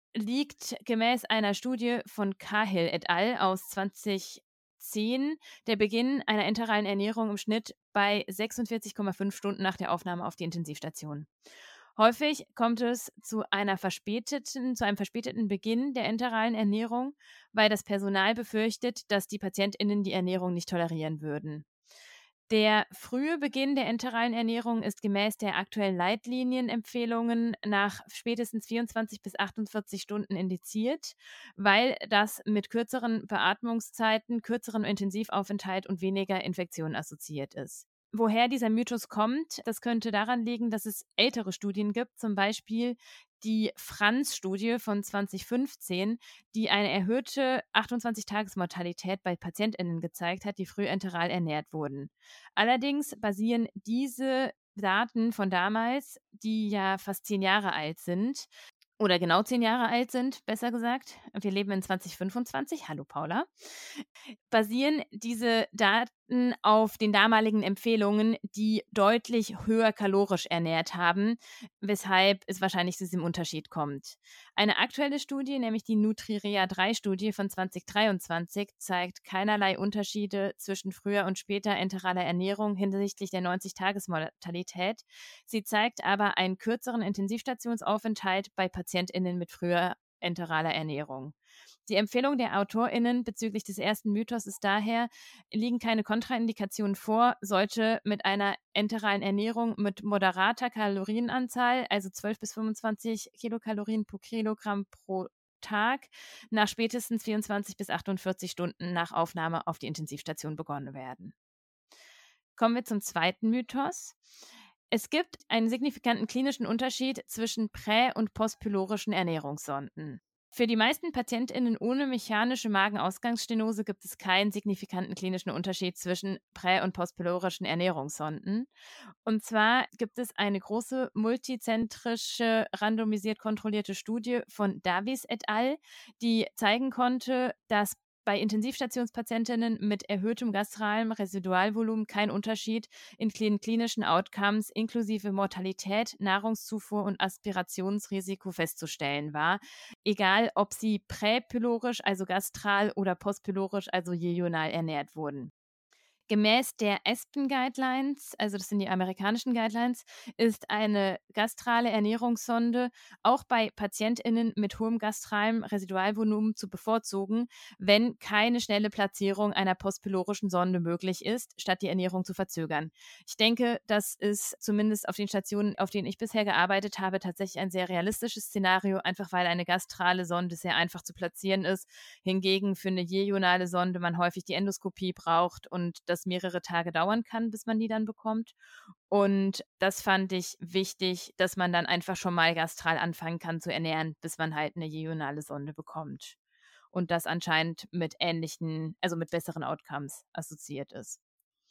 S3: liegt gemäß einer Studie von Cahill et al. Aus zwanzig zehn der Beginn einer enteralen Ernährung im Schnitt bei sechsundvierzig Komma fünf Stunden nach der Aufnahme auf die Intensivstation. Häufig kommt es zu einer verspäteten, zu einem verspäteten Beginn der enteralen Ernährung, weil das Personal befürchtet, dass die PatientInnen die Ernährung nicht tolerieren würden. Der frühe Beginn der enteralen Ernährung ist gemäß der aktuellen Leitlinienempfehlungen nach spätestens vierundzwanzig bis achtundvierzig Stunden indiziert, weil das mit kürzeren Beatmungszeiten, kürzerem Intensivaufenthalt und weniger Infektionen assoziiert ist. Woher dieser Mythos kommt, das könnte daran liegen, dass es ältere Studien gibt, zum Beispiel die Franz-Studie von zwanzig fünfzehn, die eine erhöhte achtundzwanzig-Tages-Mortalität bei PatientInnen gezeigt hat, die früh enteral ernährt wurden. Allerdings basieren diese Daten von damals, die ja fast zehn Jahre alt sind, oder genau zehn Jahre alt sind, besser gesagt. Wir leben in zwanzig fünfundzwanzig. Hallo Paula. Basieren diese Daten auf den damaligen Empfehlungen, die deutlich höher kalorisch ernährt haben, weshalb es wahrscheinlich zu diesem Unterschied kommt. Eine aktuelle Studie, nämlich die Nutrirea drei Studie von zwanzig dreiundzwanzig, zeigt keinerlei Unterschiede zwischen früher und später enteraler Ernährung hinsichtlich der neunzig-Tages-Mortalität. Sie zeigt aber einen kürzeren Intensivstationsaufenthalt bei PatientInnen mit früher enteraler Ernährung. Die Empfehlung der AutorInnen bezüglich des ersten Mythos ist daher, liegen keine Kontraindikationen vor, sollte mit einer enteralen Ernährung mit moderater Kalorienanzahl, also zwölf bis fünfundzwanzig Kilokalorien pro Kilogramm pro Tag, nach spätestens vierundzwanzig bis achtundvierzig Stunden nach Aufnahme auf die Intensivstation begonnen werden. Kommen wir zum zweiten Mythos. Es gibt einen signifikanten klinischen Unterschied zwischen prä- und postpylorischen Ernährungssonden. Für die meisten PatientInnen ohne mechanische Magenausgangsstenose gibt es keinen signifikanten klinischen Unterschied zwischen prä- und postpylorischen Ernährungssonden. Und zwar gibt es eine große multizentrische, randomisiert kontrollierte Studie von Davis et al., die zeigen konnte, dass bei Intensivstationspatientinnen mit erhöhtem gastralem Residualvolumen kein Unterschied in klinischen Outcomes inklusive Mortalität, Nahrungszufuhr und Aspirationsrisiko festzustellen war, egal ob sie präpylorisch, also gastral, oder postpylorisch, also jejunal ernährt wurden. Gemäß der Aspen Guidelines, also das sind die amerikanischen Guidelines, ist eine gastrale Ernährungssonde auch bei PatientInnen mit hohem gastralem Residualvolumen zu bevorzugen, wenn keine schnelle Platzierung einer postpylorischen Sonde möglich ist, statt die Ernährung zu verzögern. Ich denke, das ist zumindest auf den Stationen, auf denen ich bisher gearbeitet habe, tatsächlich ein sehr realistisches Szenario, einfach weil eine gastrale Sonde sehr einfach zu platzieren ist. Hingegen für eine jejunale Sonde man häufig die Endoskopie braucht und das mehrere Tage dauern kann, bis man die dann bekommt. Und das fand ich wichtig, dass man dann einfach schon mal gastral anfangen kann zu ernähren, bis man halt eine jejunale Sonde bekommt. Und das anscheinend mit ähnlichen, also mit besseren Outcomes assoziiert ist.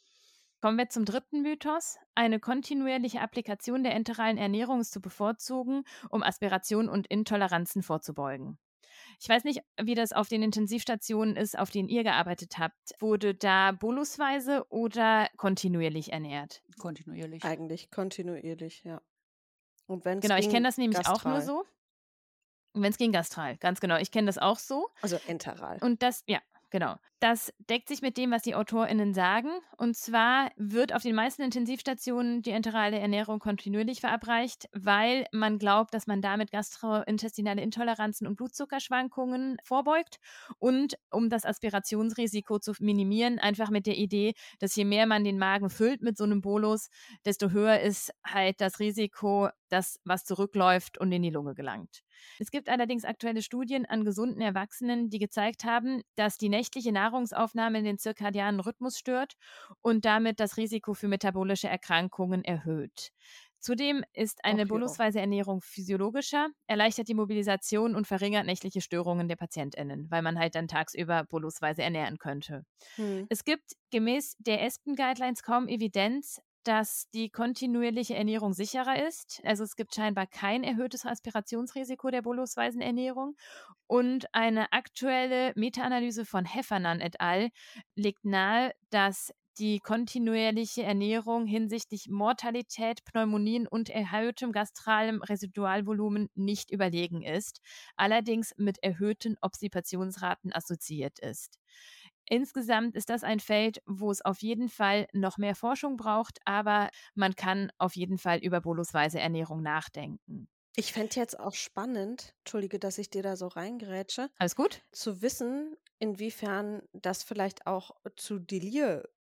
S3: Kommen wir zum dritten Mythos. Eine kontinuierliche Applikation der enteralen Ernährung ist zu bevorzugen, um Aspirationen und Intoleranzen vorzubeugen. Ich weiß nicht, wie das auf den Intensivstationen ist, auf denen ihr gearbeitet habt. Wurde da bolusweise oder kontinuierlich ernährt?
S2: Kontinuierlich.
S1: Eigentlich kontinuierlich, ja. Und wenn's
S3: Genau, ich
S1: ging,
S3: kenne das nämlich
S1: gastral.
S3: auch nur so. Wenn es ging, gastral, ganz genau. Ich kenne das auch so.
S1: Also enteral.
S3: Und das, ja, genau. Das deckt sich mit dem, was die AutorInnen sagen. Und zwar wird auf den meisten Intensivstationen die enterale Ernährung kontinuierlich verabreicht, weil man glaubt, dass man damit gastrointestinale Intoleranzen und Blutzuckerschwankungen vorbeugt und um das Aspirationsrisiko zu minimieren, einfach mit der Idee, dass je mehr man den Magen füllt mit so einem Bolus, desto höher ist halt das Risiko, dass was zurückläuft und in die Lunge gelangt. Es gibt allerdings aktuelle Studien an gesunden Erwachsenen, die gezeigt haben, dass die nächtliche Nahrungsaufnahme den zirkadianen Rhythmus stört und damit das Risiko für metabolische Erkrankungen erhöht. Zudem ist eine
S1: Ach, ja.
S3: bolusweise Ernährung physiologischer, erleichtert die Mobilisation und verringert nächtliche Störungen der PatientInnen, weil man halt dann tagsüber bolusweise ernähren könnte.
S1: Hm.
S3: Es gibt gemäß der Aspen Guidelines kaum Evidenz, dass die kontinuierliche Ernährung sicherer ist. Also es gibt scheinbar kein erhöhtes Aspirationsrisiko der bolusweisen Ernährung. Und eine aktuelle Meta-Analyse von Heffernan et al. Legt nahe, dass die kontinuierliche Ernährung hinsichtlich Mortalität, Pneumonien und erhöhtem gastralem Residualvolumen nicht überlegen ist, allerdings mit erhöhten Obstipationsraten assoziiert ist. Insgesamt ist das ein Feld, wo es auf jeden Fall noch mehr Forschung braucht, aber man kann auf jeden Fall über bolusweise Ernährung nachdenken.
S1: Ich fände jetzt auch spannend, entschuldige, dass ich dir da so reingrätsche,
S3: Alles gut?
S1: zu wissen, inwiefern das vielleicht auch zu Delir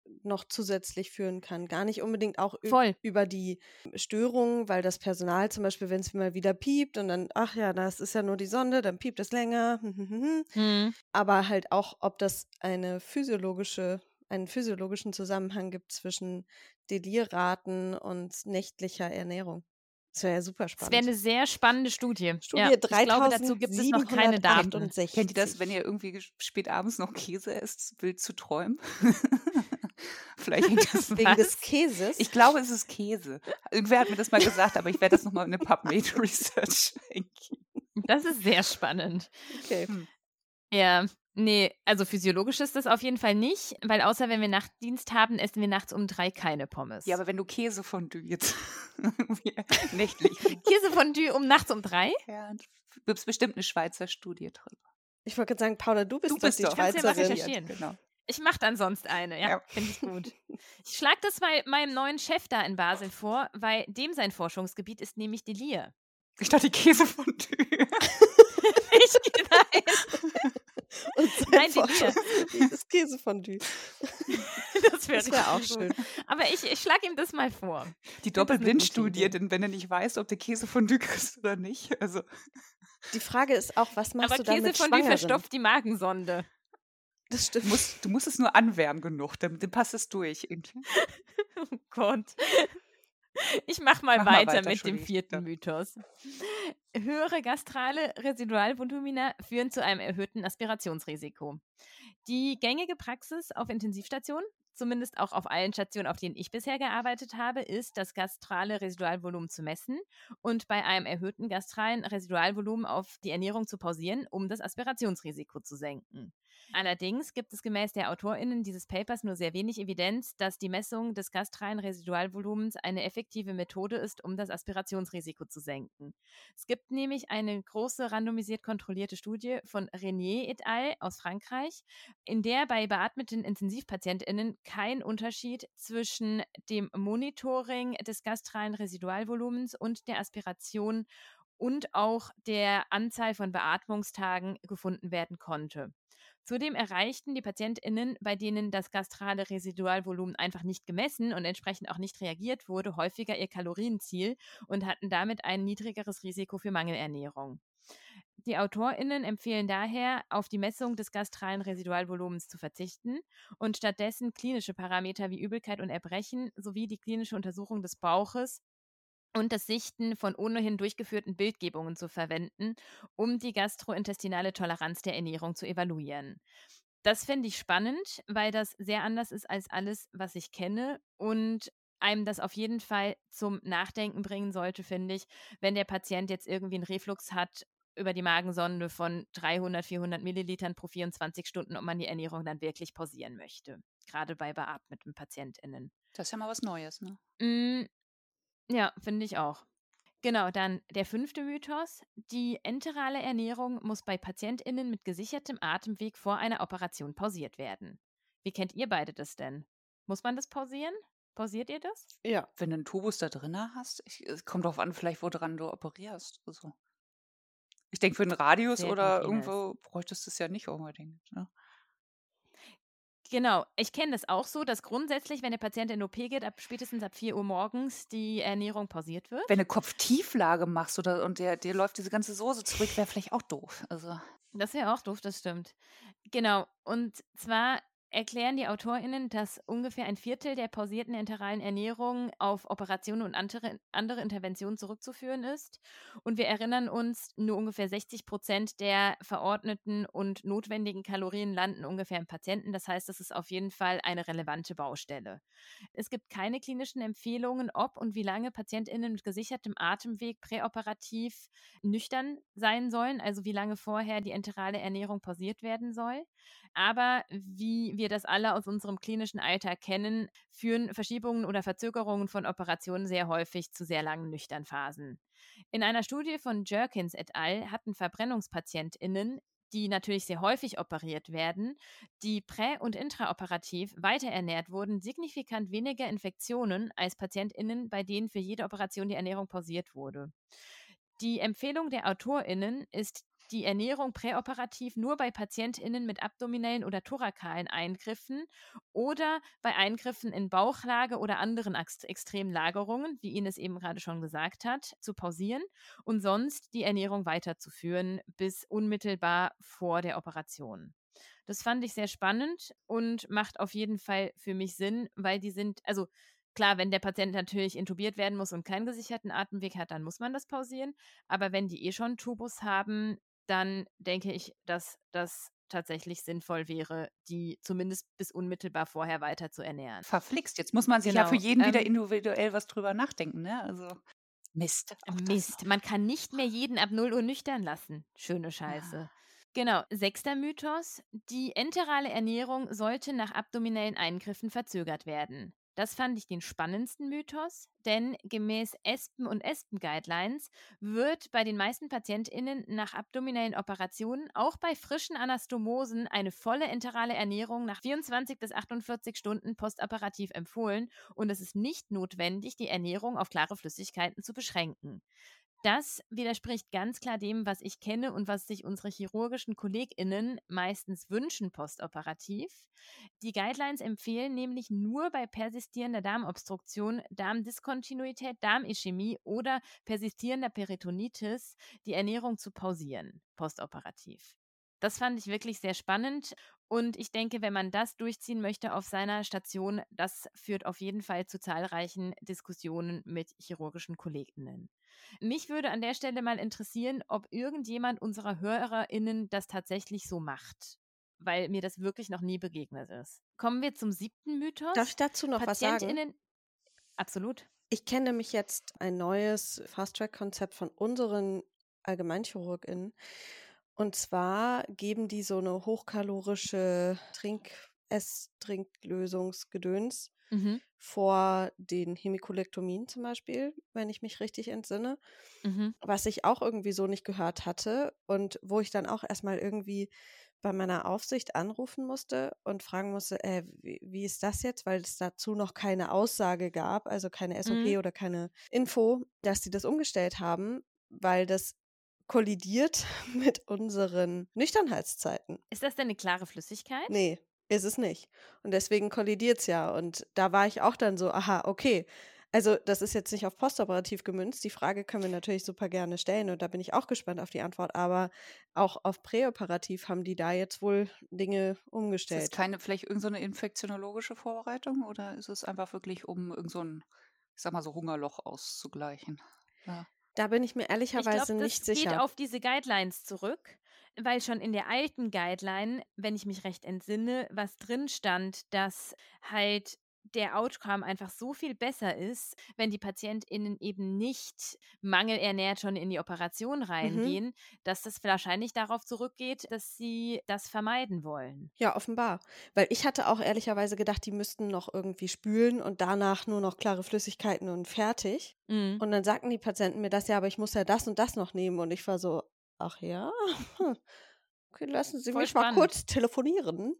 S1: noch zusätzlich führen kann. Gar nicht unbedingt auch ü-
S3: Voll.
S1: über die Störungen, weil das Personal zum Beispiel, wenn es mal wieder piept und dann, ach ja, das ist ja nur die Sonde, dann piept es länger.
S3: Hm.
S1: Aber halt auch, ob das eine physiologische, einen physiologischen Zusammenhang gibt zwischen Delirraten und nächtlicher Ernährung. Das wäre ja super
S3: Das wäre
S1: spannend.
S3: eine sehr spannende Studie.
S1: Studie
S3: ja, ich glaube, dazu gibt es noch keine Daten.
S1: dreitausendsiebenhundertachtundsechzig.
S2: Kennt ihr das, wenn ihr irgendwie ges- spät abends noch Käse esst, wild zu träumen? Vielleicht hängt das
S1: Wegen
S3: Was?
S1: des Käses?
S2: Ich glaube, es ist Käse. Irgendwer hat mir das mal gesagt, aber ich werde das nochmal in eine PubMed-Research schenken.
S3: Das ist sehr spannend.
S1: Okay.
S2: Hm.
S3: Ja, nee, also physiologisch ist das auf jeden Fall nicht, weil außer wenn wir Nachtdienst haben, essen wir nachts um drei keine Pommes.
S2: Ja, aber wenn du Käsefondue jetzt irgendwie nächtlich.
S3: Käsefondue um nachts um drei?
S2: Ja, gibt es bestimmt eine Schweizer Studie drüber.
S1: Ich wollte gerade sagen, Paula, du bist
S2: Du
S1: doch
S2: bist
S1: die
S2: doch.
S3: Kannst du ja mal
S1: Schweizerin.
S3: recherchieren.
S2: Genau.
S3: Ich mache dann sonst eine, ja,
S2: Ja.
S3: finde ich gut. Ich schlage das mal meinem neuen Chef da in Basel vor, weil dem sein Forschungsgebiet ist nämlich Delir.
S2: Ich dachte Käsefondue.
S3: Nicht, nein,
S1: Und sein
S3: Nein, Delir.
S1: Forschungsgebiet ist Käsefondue.
S3: das wäre
S1: Das wäre auch
S3: richtig
S1: schön.
S3: gut. Aber ich, ich schlage ihm das mal vor.
S2: Die
S3: Das ist eine
S2: Doppelblindstudie,
S3: gute Idee.
S2: denn wenn du nicht weißt, ob du Käsefondue kriegst oder nicht. Also,
S1: Die Frage ist auch, was machst
S3: Aber
S1: du dann mit
S3: Käsefondue
S1: Schwangeren?
S3: verstopft die Magensonde.
S1: Das
S2: du
S1: stimmt.
S2: musst, du musst es nur anwärmen genug, dann, dann passt es durch. irgendwie.
S3: Oh Gott. Ich mach mal
S2: Mach mal
S3: weiter
S2: weiter,
S3: mit dem
S2: Entschuldigung.
S3: vierten
S2: Ja.
S3: Mythos. Höhere gastrale Residualvolumina führen zu einem erhöhten Aspirationsrisiko. Die gängige Praxis auf Intensivstationen, zumindest auch auf allen Stationen, auf denen ich bisher gearbeitet habe, ist, das gastrale Residualvolumen zu messen und bei einem erhöhten gastralen Residualvolumen auf die Ernährung zu pausieren, um das Aspirationsrisiko zu senken. Allerdings gibt es gemäß der AutorInnen dieses Papers nur sehr wenig Evidenz, dass die Messung des gastralen Residualvolumens eine effektive Methode ist, um das Aspirationsrisiko zu senken. Es gibt nämlich eine große randomisiert kontrollierte Studie von Renier et al. Aus Frankreich, in der bei beatmeten IntensivpatientInnen kein Unterschied zwischen dem Monitoring des gastralen Residualvolumens und der Aspiration und auch der Anzahl von Beatmungstagen gefunden werden konnte. Zudem erreichten die PatientInnen, bei denen das gastrale Residualvolumen einfach nicht gemessen und entsprechend auch nicht reagiert wurde, häufiger ihr Kalorienziel und hatten damit ein niedrigeres Risiko für Mangelernährung. Die AutorInnen empfehlen daher, auf die Messung des gastralen Residualvolumens zu verzichten und stattdessen klinische Parameter wie Übelkeit und Erbrechen sowie die klinische Untersuchung des Bauches und das Sichten von ohnehin durchgeführten Bildgebungen zu verwenden, um die gastrointestinale Toleranz der Ernährung zu evaluieren. Das finde ich spannend, weil das sehr anders ist als alles, was ich kenne und einem das auf jeden Fall zum Nachdenken bringen sollte, finde ich, wenn der Patient jetzt irgendwie einen Reflux hat über die Magensonde von dreihundert, vierhundert Millilitern pro vierundzwanzig Stunden, ob man die Ernährung dann wirklich pausieren möchte. Gerade bei beatmeten PatientInnen.
S2: Das ist ja mal was Neues, ne?
S3: Mm, ja, finde ich auch. Genau, dann der fünfte Mythos. Die enterale Ernährung muss bei PatientInnen mit gesichertem Atemweg vor einer Operation pausiert werden. Wie kennt ihr beide das denn? Muss man das pausieren? Pausiert ihr das?
S1: Ja.
S2: Wenn du einen Tubus da drin hast, ich, es kommt drauf an, vielleicht woran du operierst. Also. Ich denke, für einen Radius
S3: Sehr
S2: oder
S3: gut, Ines.
S2: irgendwo bräuchtest du es ja nicht unbedingt. Ne?
S3: Genau, ich kenne das auch so, dass grundsätzlich, wenn der Patient in O P geht, ab spätestens ab vier Uhr morgens die Ernährung pausiert wird.
S2: Wenn du Kopftieflage machst oder und der, der läuft diese ganze Soße zurück, wäre vielleicht auch doof. Also.
S3: Das wäre auch doof, das stimmt. Genau, und zwar erklären die AutorInnen, dass ungefähr ein Viertel der pausierten enteralen Ernährung auf Operationen und andere, andere Interventionen zurückzuführen ist. Und wir erinnern uns, nur ungefähr sechzig Prozent der verordneten und notwendigen Kalorien landen ungefähr im Patienten. Das heißt, das ist auf jeden Fall eine relevante Baustelle. Es gibt keine klinischen Empfehlungen, ob und wie lange PatientInnen mit gesichertem Atemweg präoperativ nüchtern sein sollen, also wie lange vorher die enterale Ernährung pausiert werden soll. Aber wie wir das alle aus unserem klinischen Alltag kennen, führen Verschiebungen oder Verzögerungen von Operationen sehr häufig zu sehr langen Nüchternphasen. In einer Studie von Jerkins et al. Hatten VerbrennungspatientInnen, die natürlich sehr häufig operiert werden, die prä- und intraoperativ weiterernährt wurden, signifikant weniger Infektionen als PatientInnen, bei denen für jede Operation die Ernährung pausiert wurde. Die Empfehlung der AutorInnen ist die Ernährung präoperativ nur bei PatientInnen mit abdominellen oder thorakalen Eingriffen oder bei Eingriffen in Bauchlage oder anderen ex- extremen Lagerungen, wie Ines eben gerade schon gesagt hat, zu pausieren und sonst die Ernährung weiterzuführen bis unmittelbar vor der Operation. Das fand ich sehr spannend und macht auf jeden Fall für mich Sinn, weil die sind, also klar, wenn der Patient natürlich intubiert werden muss und keinen gesicherten Atemweg hat, dann muss man das pausieren. Aber wenn die eh schon einen Tubus haben, dann denke ich, dass das tatsächlich sinnvoll wäre, die zumindest bis unmittelbar vorher weiter zu ernähren.
S2: Verflixt, jetzt muss man sich ja
S3: Genau,
S2: für jeden wieder
S3: ähm,
S2: individuell was drüber nachdenken, ne? Also Mist. Auch das
S3: Mist,
S2: noch.
S3: man kann nicht mehr jeden ab null Uhr nüchtern lassen. Schöne Scheiße. Genau, sechster Mythos. Die enterale Ernährung sollte nach abdominellen Eingriffen verzögert werden. Das fand ich den spannendsten Mythos, denn gemäß ESPEN und ESPEN-Guidelines wird bei den meisten PatientInnen nach abdominellen Operationen auch bei frischen Anastomosen eine volle enterale Ernährung nach vierundzwanzig bis achtundvierzig Stunden postoperativ empfohlen und es ist nicht notwendig, die Ernährung auf klare Flüssigkeiten zu beschränken. Das widerspricht ganz klar dem, was ich kenne und was sich unsere chirurgischen KollegInnen meistens wünschen postoperativ. Die Guidelines empfehlen nämlich nur bei persistierender Darmobstruktion, Darmdiskontinuität, Darmischämie oder persistierender Peritonitis die Ernährung zu pausieren, postoperativ. Das fand ich wirklich sehr spannend und ich denke, wenn man das durchziehen möchte auf seiner Station, das führt auf jeden Fall zu zahlreichen Diskussionen mit chirurgischen KollegInnen. Mich würde an der Stelle mal interessieren, ob irgendjemand unserer HörerInnen das tatsächlich so macht, weil mir das wirklich noch nie begegnet ist. Kommen wir zum siebten Mythos.
S1: Darf ich dazu noch was sagen?
S3: PatientInnen, absolut.
S1: Ich kenne nämlich jetzt ein neues Fast-Track-Konzept von unseren AllgemeinchirurgInnen. Und zwar geben die so eine hochkalorische Trink-, Ess-Trinklösungsgedöns
S3: Mhm.
S1: vor den Hemikolektomien zum Beispiel, wenn ich mich richtig entsinne,
S3: Mhm.
S1: was ich auch irgendwie so nicht gehört hatte und wo ich dann auch erstmal irgendwie bei meiner Aufsicht anrufen musste und fragen musste, äh, wie, wie ist das jetzt, weil es dazu noch keine Aussage gab, also keine S O P
S3: Mhm.
S1: oder keine Info, dass sie das umgestellt haben, weil das kollidiert mit unseren Nüchternheitszeiten.
S3: Ist das denn eine klare Flüssigkeit?
S1: Nee, ist es nicht. Und deswegen kollidiert es ja. Und da war ich auch dann so, aha, okay. Also das ist jetzt nicht auf postoperativ gemünzt. Die Frage können wir natürlich super gerne stellen und da bin ich auch gespannt auf die Antwort. Aber auch auf präoperativ haben die da jetzt wohl Dinge
S2: Ist das
S1: umgestellt.
S2: keine, vielleicht irgendeine so infektionologische Vorbereitung oder ist es einfach wirklich, um irgend so ein, ich sag mal so Hungerloch auszugleichen? Ja.
S1: Da bin ich mir
S3: Ich
S1: ehrlicherweise
S3: glaube,
S1: nicht
S3: das geht
S1: sicher.
S3: auf diese Guidelines zurück, weil schon in der alten Guideline, wenn ich mich recht entsinne, was drin stand, dass halt der Outcome einfach so viel besser ist, wenn die PatientInnen eben nicht mangelernährt schon in die Operation
S1: Mhm.
S3: reingehen, dass das wahrscheinlich darauf zurückgeht, dass sie das vermeiden wollen.
S1: Ja, offenbar. Weil ich hatte auch ehrlicherweise gedacht, die müssten noch irgendwie spülen und danach nur noch klare Flüssigkeiten und fertig.
S3: Mhm.
S1: Und dann sagten die Patienten mir das, ja, aber ich muss ja das und das noch nehmen. Und ich war so, ach ja, Hm. okay, lassen Sie
S3: Voll
S1: mich mal
S3: spannend.
S1: kurz telefonieren.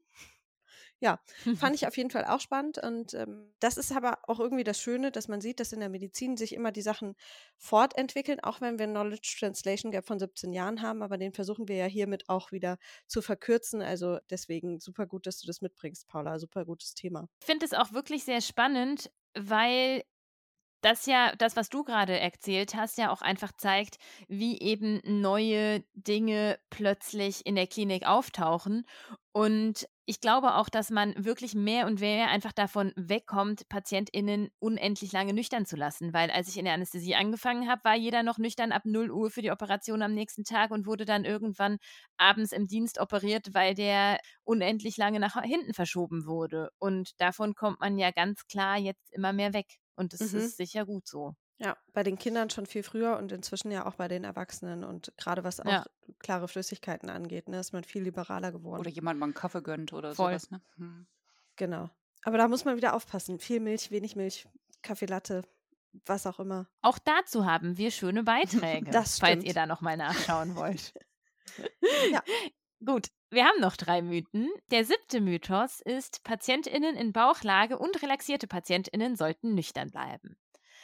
S1: Ja, fand ich auf jeden Fall auch spannend. Und ähm, das ist aber auch irgendwie das Schöne, dass man sieht, dass in der Medizin sich immer die Sachen fortentwickeln, auch wenn wir einen Knowledge Translation Gap von siebzehn Jahren haben. Aber den versuchen wir ja hiermit auch wieder zu verkürzen. Also deswegen super gut, dass du das mitbringst, Paula. Super gutes Thema.
S3: Ich finde es auch wirklich sehr spannend, weil das ja, das, was du gerade erzählt hast, ja auch einfach zeigt, wie eben neue Dinge plötzlich in der Klinik auftauchen. Und ich glaube auch, dass man wirklich mehr und mehr einfach davon wegkommt, PatientInnen unendlich lange nüchtern zu lassen. Weil als ich in der Anästhesie angefangen habe, war jeder noch nüchtern ab null Uhr für die Operation am nächsten Tag und wurde dann irgendwann abends im Dienst operiert, weil der unendlich lange nach hinten verschoben wurde. Und davon kommt man ja ganz klar jetzt immer mehr weg. Und das
S1: Mhm.
S3: ist sicher gut so.
S1: Ja, bei den Kindern schon viel früher und inzwischen ja auch bei den Erwachsenen. Und gerade was auch
S3: Ja.
S1: klare Flüssigkeiten angeht, ne, ist man viel liberaler geworden.
S2: Oder jemand mal einen Kaffee gönnt oder
S3: Voll.
S2: sowas, ne? Hm.
S1: Genau. Aber da muss man wieder aufpassen. Viel Milch, wenig Milch, Kaffee Latte, was auch immer.
S3: Auch dazu haben wir schöne Beiträge,
S1: Das
S3: falls
S1: stimmt.
S3: ihr da nochmal nachschauen wollt.
S1: Ja.
S3: Gut, wir haben noch drei Mythen. Der siebte Mythos ist, PatientInnen in Bauchlage und relaxierte PatientInnen sollten nüchtern bleiben.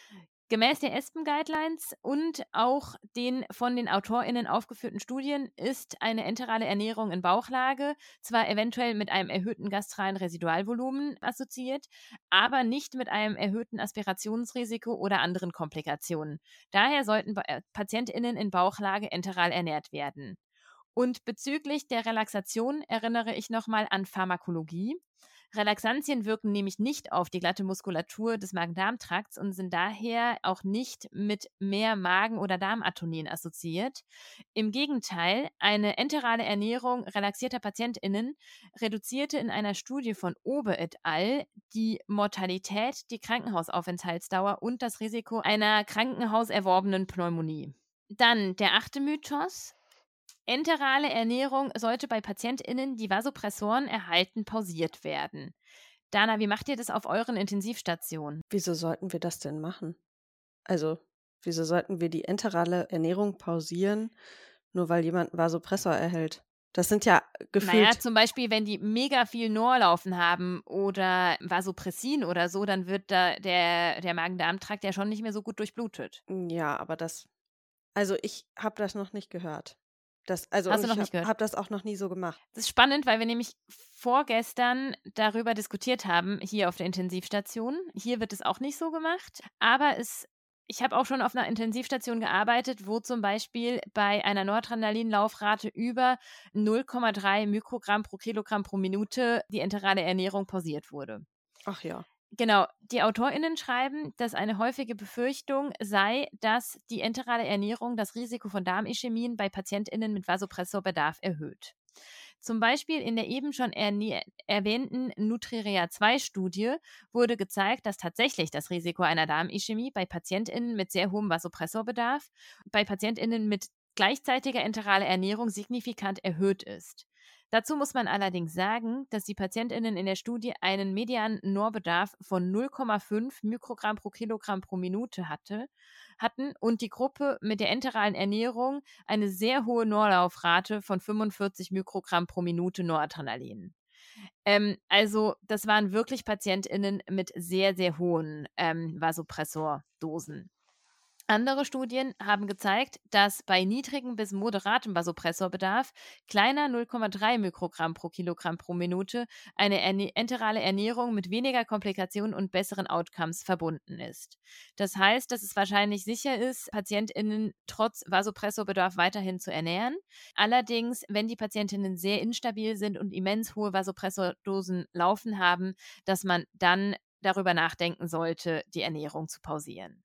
S3: Gemäß der ESPEN-Guidelines und auch den von den AutorInnen aufgeführten Studien ist eine enterale Ernährung in Bauchlage zwar eventuell mit einem erhöhten gastralen Residualvolumen assoziiert, aber nicht mit einem erhöhten Aspirationsrisiko oder anderen Komplikationen. Daher sollten PatientInnen in Bauchlage enteral ernährt werden. Und bezüglich der Relaxation erinnere ich nochmal an Pharmakologie. Relaxantien wirken nämlich nicht auf die glatte Muskulatur des Magen-Darm-Trakts und sind daher auch nicht mit mehr Magen- oder Darmatonin assoziiert. Im Gegenteil, eine enterale Ernährung relaxierter PatientInnen reduzierte in einer Studie von Obe et al. Die Mortalität, die Krankenhausaufenthaltsdauer und das Risiko einer krankenhauserworbenen Pneumonie. Dann der achte Mythos. Enterale Ernährung sollte bei PatientInnen, die Vasopressoren erhalten, pausiert werden. Dana, wie macht ihr das auf euren Intensivstationen?
S1: Wieso sollten wir das denn machen? Also, wieso sollten wir die enterale Ernährung pausieren, nur weil jemand einen Vasopressor erhält? Das sind ja gefühlt...
S3: Naja, zum Beispiel, wenn die mega viel Norlaufen haben oder Vasopressin oder so, dann wird da der, der Magen-Darm-Trakt ja schon nicht mehr so gut durchblutet.
S1: Ja, aber das... Also, ich habe das noch nicht gehört. Das, also
S3: Hast du
S1: und
S3: noch
S1: ich
S3: nicht gehört?
S1: habe das auch noch nie so gemacht.
S3: Das ist spannend, weil wir nämlich vorgestern darüber diskutiert haben, hier auf der Intensivstation. Hier wird es auch nicht so gemacht, aber es, ich habe auch schon auf einer Intensivstation gearbeitet, wo zum Beispiel bei einer Noradrenalinlaufrate über null Komma drei Mikrogramm pro Kilogramm pro Minute die enterale Ernährung pausiert wurde.
S1: Ach ja.
S3: Genau, die AutorInnen schreiben, dass eine häufige Befürchtung sei, dass die enterale Ernährung das Risiko von Darmischämien bei PatientInnen mit Vasopressorbedarf erhöht. Zum Beispiel in der eben schon erne- erwähnten Nutrirea zwei Studie wurde gezeigt, dass tatsächlich das Risiko einer Darmischämie bei PatientInnen mit sehr hohem Vasopressorbedarf bei PatientInnen mit gleichzeitiger enteraler Ernährung signifikant erhöht ist. Dazu muss man allerdings sagen, dass die PatientInnen in der Studie einen medianen Norbedarf von null Komma fünf Mikrogramm pro Kilogramm pro Minute hatte, hatten und die Gruppe mit der enteralen Ernährung eine sehr hohe Norlaufrate von fünfundvierzig Mikrogramm pro Minute Noradrenalin. Ähm, also das waren wirklich PatientInnen mit sehr, sehr hohen ähm, Vasopressordosen. Andere Studien haben gezeigt, dass bei niedrigem bis moderatem Vasopressorbedarf, kleiner null Komma drei Mikrogramm pro Kilogramm pro Minute, eine erne- enterale Ernährung mit weniger Komplikationen und besseren Outcomes verbunden ist. Das heißt, dass es wahrscheinlich sicher ist, PatientInnen trotz Vasopressorbedarf weiterhin zu ernähren. Allerdings, wenn die PatientInnen sehr instabil sind und immens hohe Vasopressordosen laufen haben, dass man dann darüber nachdenken sollte, die Ernährung zu pausieren.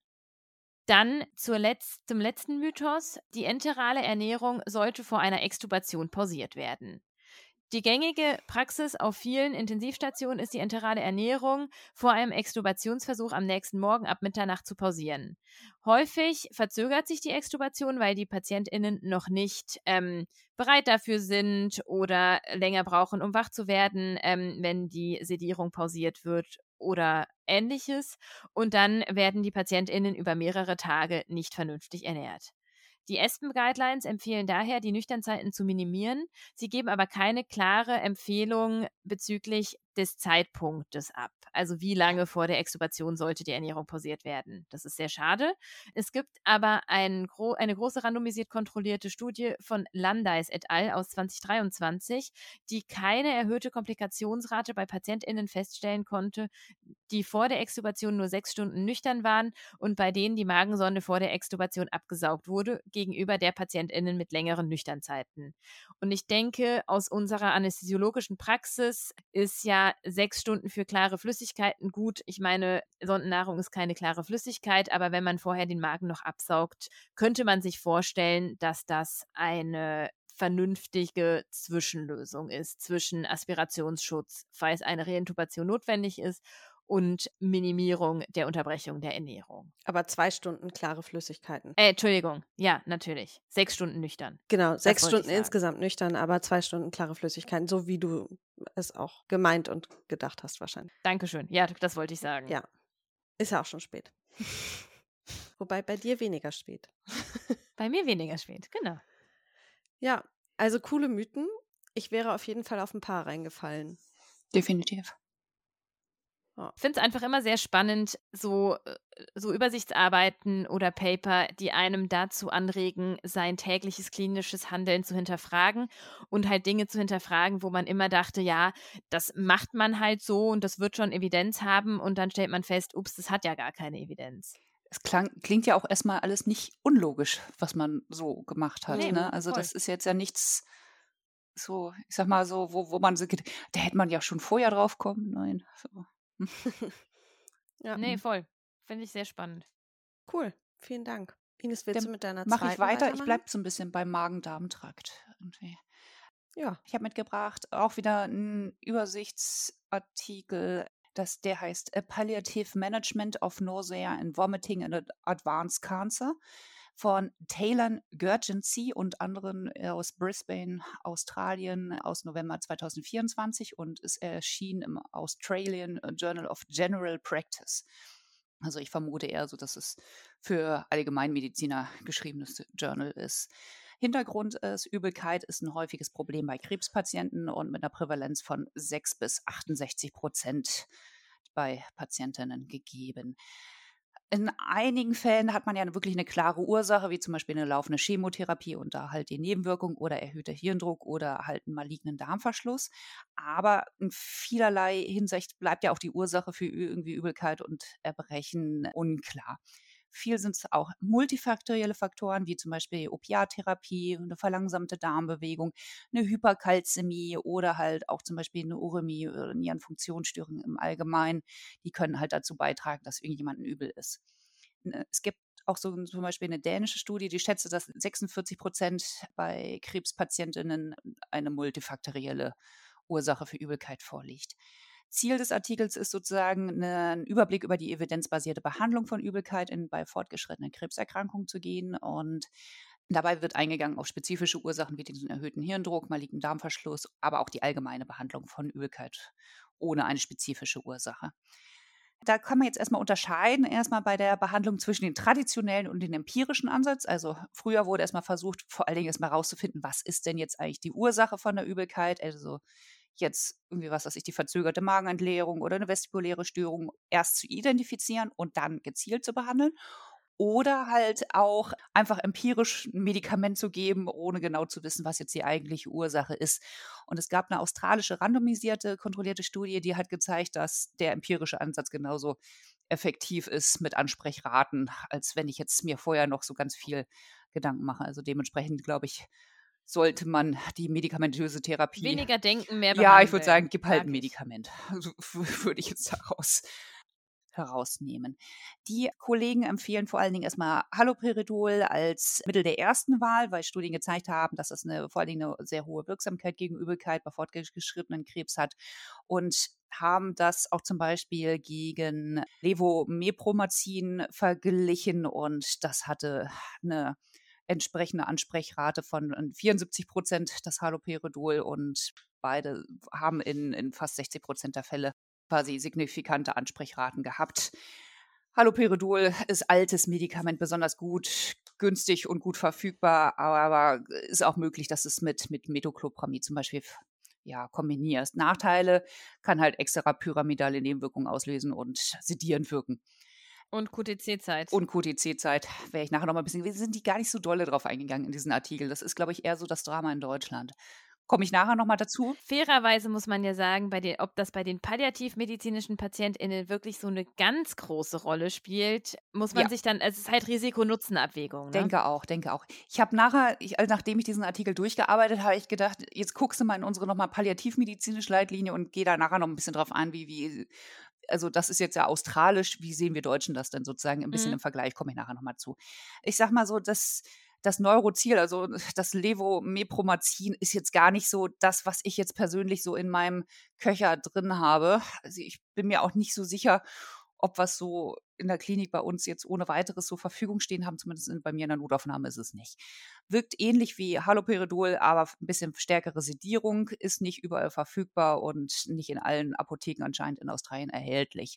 S3: Dann zur Letz- zum letzten Mythos. Die enterale Ernährung sollte vor einer Extubation pausiert werden. Die gängige Praxis auf vielen Intensivstationen ist die enterale Ernährung vor einem Extubationsversuch am nächsten Morgen ab Mitternacht zu pausieren. Häufig verzögert sich die Extubation, weil die PatientInnen noch nicht ähm, bereit dafür sind oder länger brauchen, um wach zu werden, ähm, wenn die Sedierung pausiert wird oder Ähnliches. Und dann werden die PatientInnen über mehrere Tage nicht vernünftig ernährt. Die ESPEN-Guidelines empfehlen daher, die Nüchternzeiten zu minimieren. Sie geben aber keine klare Empfehlung bezüglich des Zeitpunktes ab. Also wie lange vor der Extubation sollte die Ernährung pausiert werden. Das ist sehr schade. Es gibt aber ein gro- eine große randomisiert kontrollierte Studie von Landais et al. Aus zwanzig dreiundzwanzig, die keine erhöhte Komplikationsrate bei PatientInnen feststellen konnte, die vor der Extubation nur sechs Stunden nüchtern waren und bei denen die Magensonde vor der Extubation abgesaugt wurde, gegenüber der PatientInnen mit längeren Nüchternzeiten. Und ich denke, aus unserer anästhesiologischen Praxis ist ja sechs Stunden für klare Flüssigkeiten gut. Ich meine, Sondennahrung ist keine klare Flüssigkeit, aber wenn man vorher den Magen noch absaugt, könnte man sich vorstellen, dass das eine vernünftige Zwischenlösung ist zwischen Aspirationsschutz, falls eine Reintubation notwendig ist, und Minimierung der Unterbrechung der Ernährung.
S1: Aber zwei Stunden klare Flüssigkeiten.
S3: Äh, Entschuldigung, ja, natürlich. Sechs Stunden nüchtern.
S1: Genau,
S3: Das
S1: sechs
S3: wollte ich
S1: Stunden
S3: sagen.
S1: insgesamt nüchtern, aber zwei Stunden klare Flüssigkeiten, so wie du es auch gemeint und gedacht hast wahrscheinlich.
S3: Dankeschön. Ja, das wollte ich sagen.
S1: Ja, ist ja auch schon spät. Wobei bei dir weniger spät.
S3: Bei mir weniger spät, genau.
S1: Ja, also coole Mythen. Ich wäre auf jeden Fall auf ein paar reingefallen.
S2: Definitiv.
S3: Ich finde es einfach immer sehr spannend, so, so Übersichtsarbeiten oder Paper, die einem dazu anregen, sein tägliches klinisches Handeln zu hinterfragen und halt Dinge zu hinterfragen, wo man immer dachte, ja, das macht man halt so und das wird schon Evidenz haben und dann stellt man fest, ups, das hat ja gar keine Evidenz.
S2: Es klang, klingt ja auch erstmal alles nicht unlogisch, was man so gemacht hat.
S3: Nee,
S2: Ne? Also
S3: voll.
S2: das ist jetzt ja nichts so, ich sag mal so, wo, wo man so geht, da hätte man ja schon vorher drauf kommen. Nein. So.
S1: Ja.
S3: Nee, voll. Finde ich sehr spannend.
S1: Cool, vielen Dank. Ines, willst
S2: Dann
S1: du mit deiner
S2: Mache
S1: zweiten
S2: ich weiter. Ich
S1: weitermachen?
S2: bleibe so ein bisschen beim Magen-Darm-Trakt. irgendwie.
S1: Ja.
S2: Ich habe mitgebracht auch wieder einen Übersichtsartikel, das, der heißt A Palliative Management of Nausea and Vomiting in Advanced Cancer von Taylor Gurgency und anderen aus Brisbane, Australien, aus November zwanzig vierundzwanzig und ist erschienen im Australian Journal of General Practice. Also ich vermute eher so, dass es für Allgemeinmediziner geschriebenes Journal ist. Hintergrund ist, Übelkeit ist ein häufiges Problem bei Krebspatienten und mit einer Prävalenz von sechs bis achtundsechzig Prozent bei Patientinnen gegeben. In einigen Fällen hat man ja wirklich eine klare Ursache, wie zum Beispiel eine laufende Chemotherapie und da halt die Nebenwirkung oder erhöhter Hirndruck oder halt einen malignen Darmverschluss. Aber in vielerlei Hinsicht bleibt ja auch die Ursache für irgendwie Übelkeit und Erbrechen unklar. Viel sind es auch multifaktorielle Faktoren, wie zum Beispiel Opiattherapie, eine verlangsamte Darmbewegung, eine Hyperkalzämie oder halt auch zum Beispiel eine Uremie oder Nierenfunktionsstörung im Allgemeinen. Die können halt dazu beitragen, dass irgendjemandem übel ist. Es gibt auch so zum Beispiel eine dänische Studie, die schätze, dass sechsundvierzig Prozent bei Krebspatientinnen eine multifaktorielle Ursache für Übelkeit vorliegt. Ziel des Artikels ist sozusagen, einen Überblick über die evidenzbasierte Behandlung von Übelkeit in, bei fortgeschrittenen Krebserkrankungen zu gehen. Und dabei wird eingegangen auf spezifische Ursachen wie den erhöhten Hirndruck, malignen Darmverschluss, aber auch die allgemeine Behandlung von Übelkeit ohne eine spezifische Ursache. Da kann man jetzt erstmal unterscheiden, erstmal bei der Behandlung zwischen den traditionellen und den empirischen Ansatz. Also früher wurde erstmal versucht, vor allen Dingen erstmal rauszufinden, was ist denn jetzt eigentlich die Ursache von der Übelkeit, also jetzt irgendwie, was weiß ich, die verzögerte Magenentleerung oder eine vestibuläre Störung erst zu identifizieren und dann gezielt zu behandeln. Oder halt auch einfach empirisch ein Medikament zu geben, ohne genau zu wissen, was jetzt die eigentliche Ursache ist. Und es gab eine australische randomisierte, kontrollierte Studie, die hat gezeigt, dass der empirische Ansatz genauso effektiv ist mit Ansprechraten, als wenn ich jetzt mir vorher noch so ganz viel Gedanken mache. Also dementsprechend, glaube ich, sollte man die medikamentöse Therapie...
S3: Weniger denken, mehr
S2: Ja,
S3: behandeln.
S2: ich würde sagen, gib halt ein
S3: Mag ich.
S2: Medikament. Also, würde ich jetzt daraus herausnehmen. Die Kollegen empfehlen vor allen Dingen erstmal Haloperidol als Mittel der ersten Wahl, weil Studien gezeigt haben, dass das eine, vor allen Dingen eine sehr hohe Wirksamkeit gegen Übelkeit bei fortgeschrittenen Krebs hat und haben das auch zum Beispiel gegen Levomepromazin verglichen und das hatte eine entsprechende Ansprechrate von vierundsiebzig Prozent, das Haloperidol, und beide haben in, in fast sechzig Prozent der Fälle quasi signifikante Ansprechraten gehabt. Haloperidol ist altes Medikament, besonders gut, günstig und gut verfügbar, aber ist auch möglich, dass es mit, mit Metoclopramid zum Beispiel ja, kombinierst. Nachteile kann halt extrapyramidale Nebenwirkungen auslösen und sedierend wirken.
S3: Und Q T C-Zeit.
S2: Und Q T C-Zeit wäre ich nachher noch mal ein bisschen, wir sind die gar nicht so dolle drauf eingegangen in diesen Artikel. Das ist, glaube ich, eher so das Drama in Deutschland. Komme ich nachher nochmal dazu.
S3: Fairerweise muss man ja sagen, bei den, ob das bei den palliativmedizinischen PatientInnen wirklich so eine ganz große Rolle spielt, muss man
S2: Ja.
S3: sich dann, es ist halt Risiko-Nutzen-Abwägung. Ne?
S2: Denke auch, denke auch. Ich habe nachher, ich, also nachdem ich diesen Artikel durchgearbeitet habe, ich gedacht, jetzt guckst du mal in unsere nochmal palliativmedizinische Leitlinie und gehe da nachher noch ein bisschen drauf ein, wie, wie, also das ist jetzt ja australisch, wie sehen wir Deutschen das denn sozusagen ein bisschen
S3: Mhm.
S2: im Vergleich, komme ich nachher nochmal zu. Ich sag mal so, das, das Neurozil, also das Levomepromazin ist jetzt gar nicht so das, was ich jetzt persönlich so in meinem Köcher drin habe. Also ich bin mir auch nicht so sicher, ob was so in der Klinik bei uns jetzt ohne weiteres zur Verfügung stehen haben, zumindest bei mir in der Notaufnahme ist es nicht. Wirkt ähnlich wie Haloperidol, aber ein bisschen stärkere Sedierung, ist nicht überall verfügbar und nicht in allen Apotheken anscheinend in Australien erhältlich.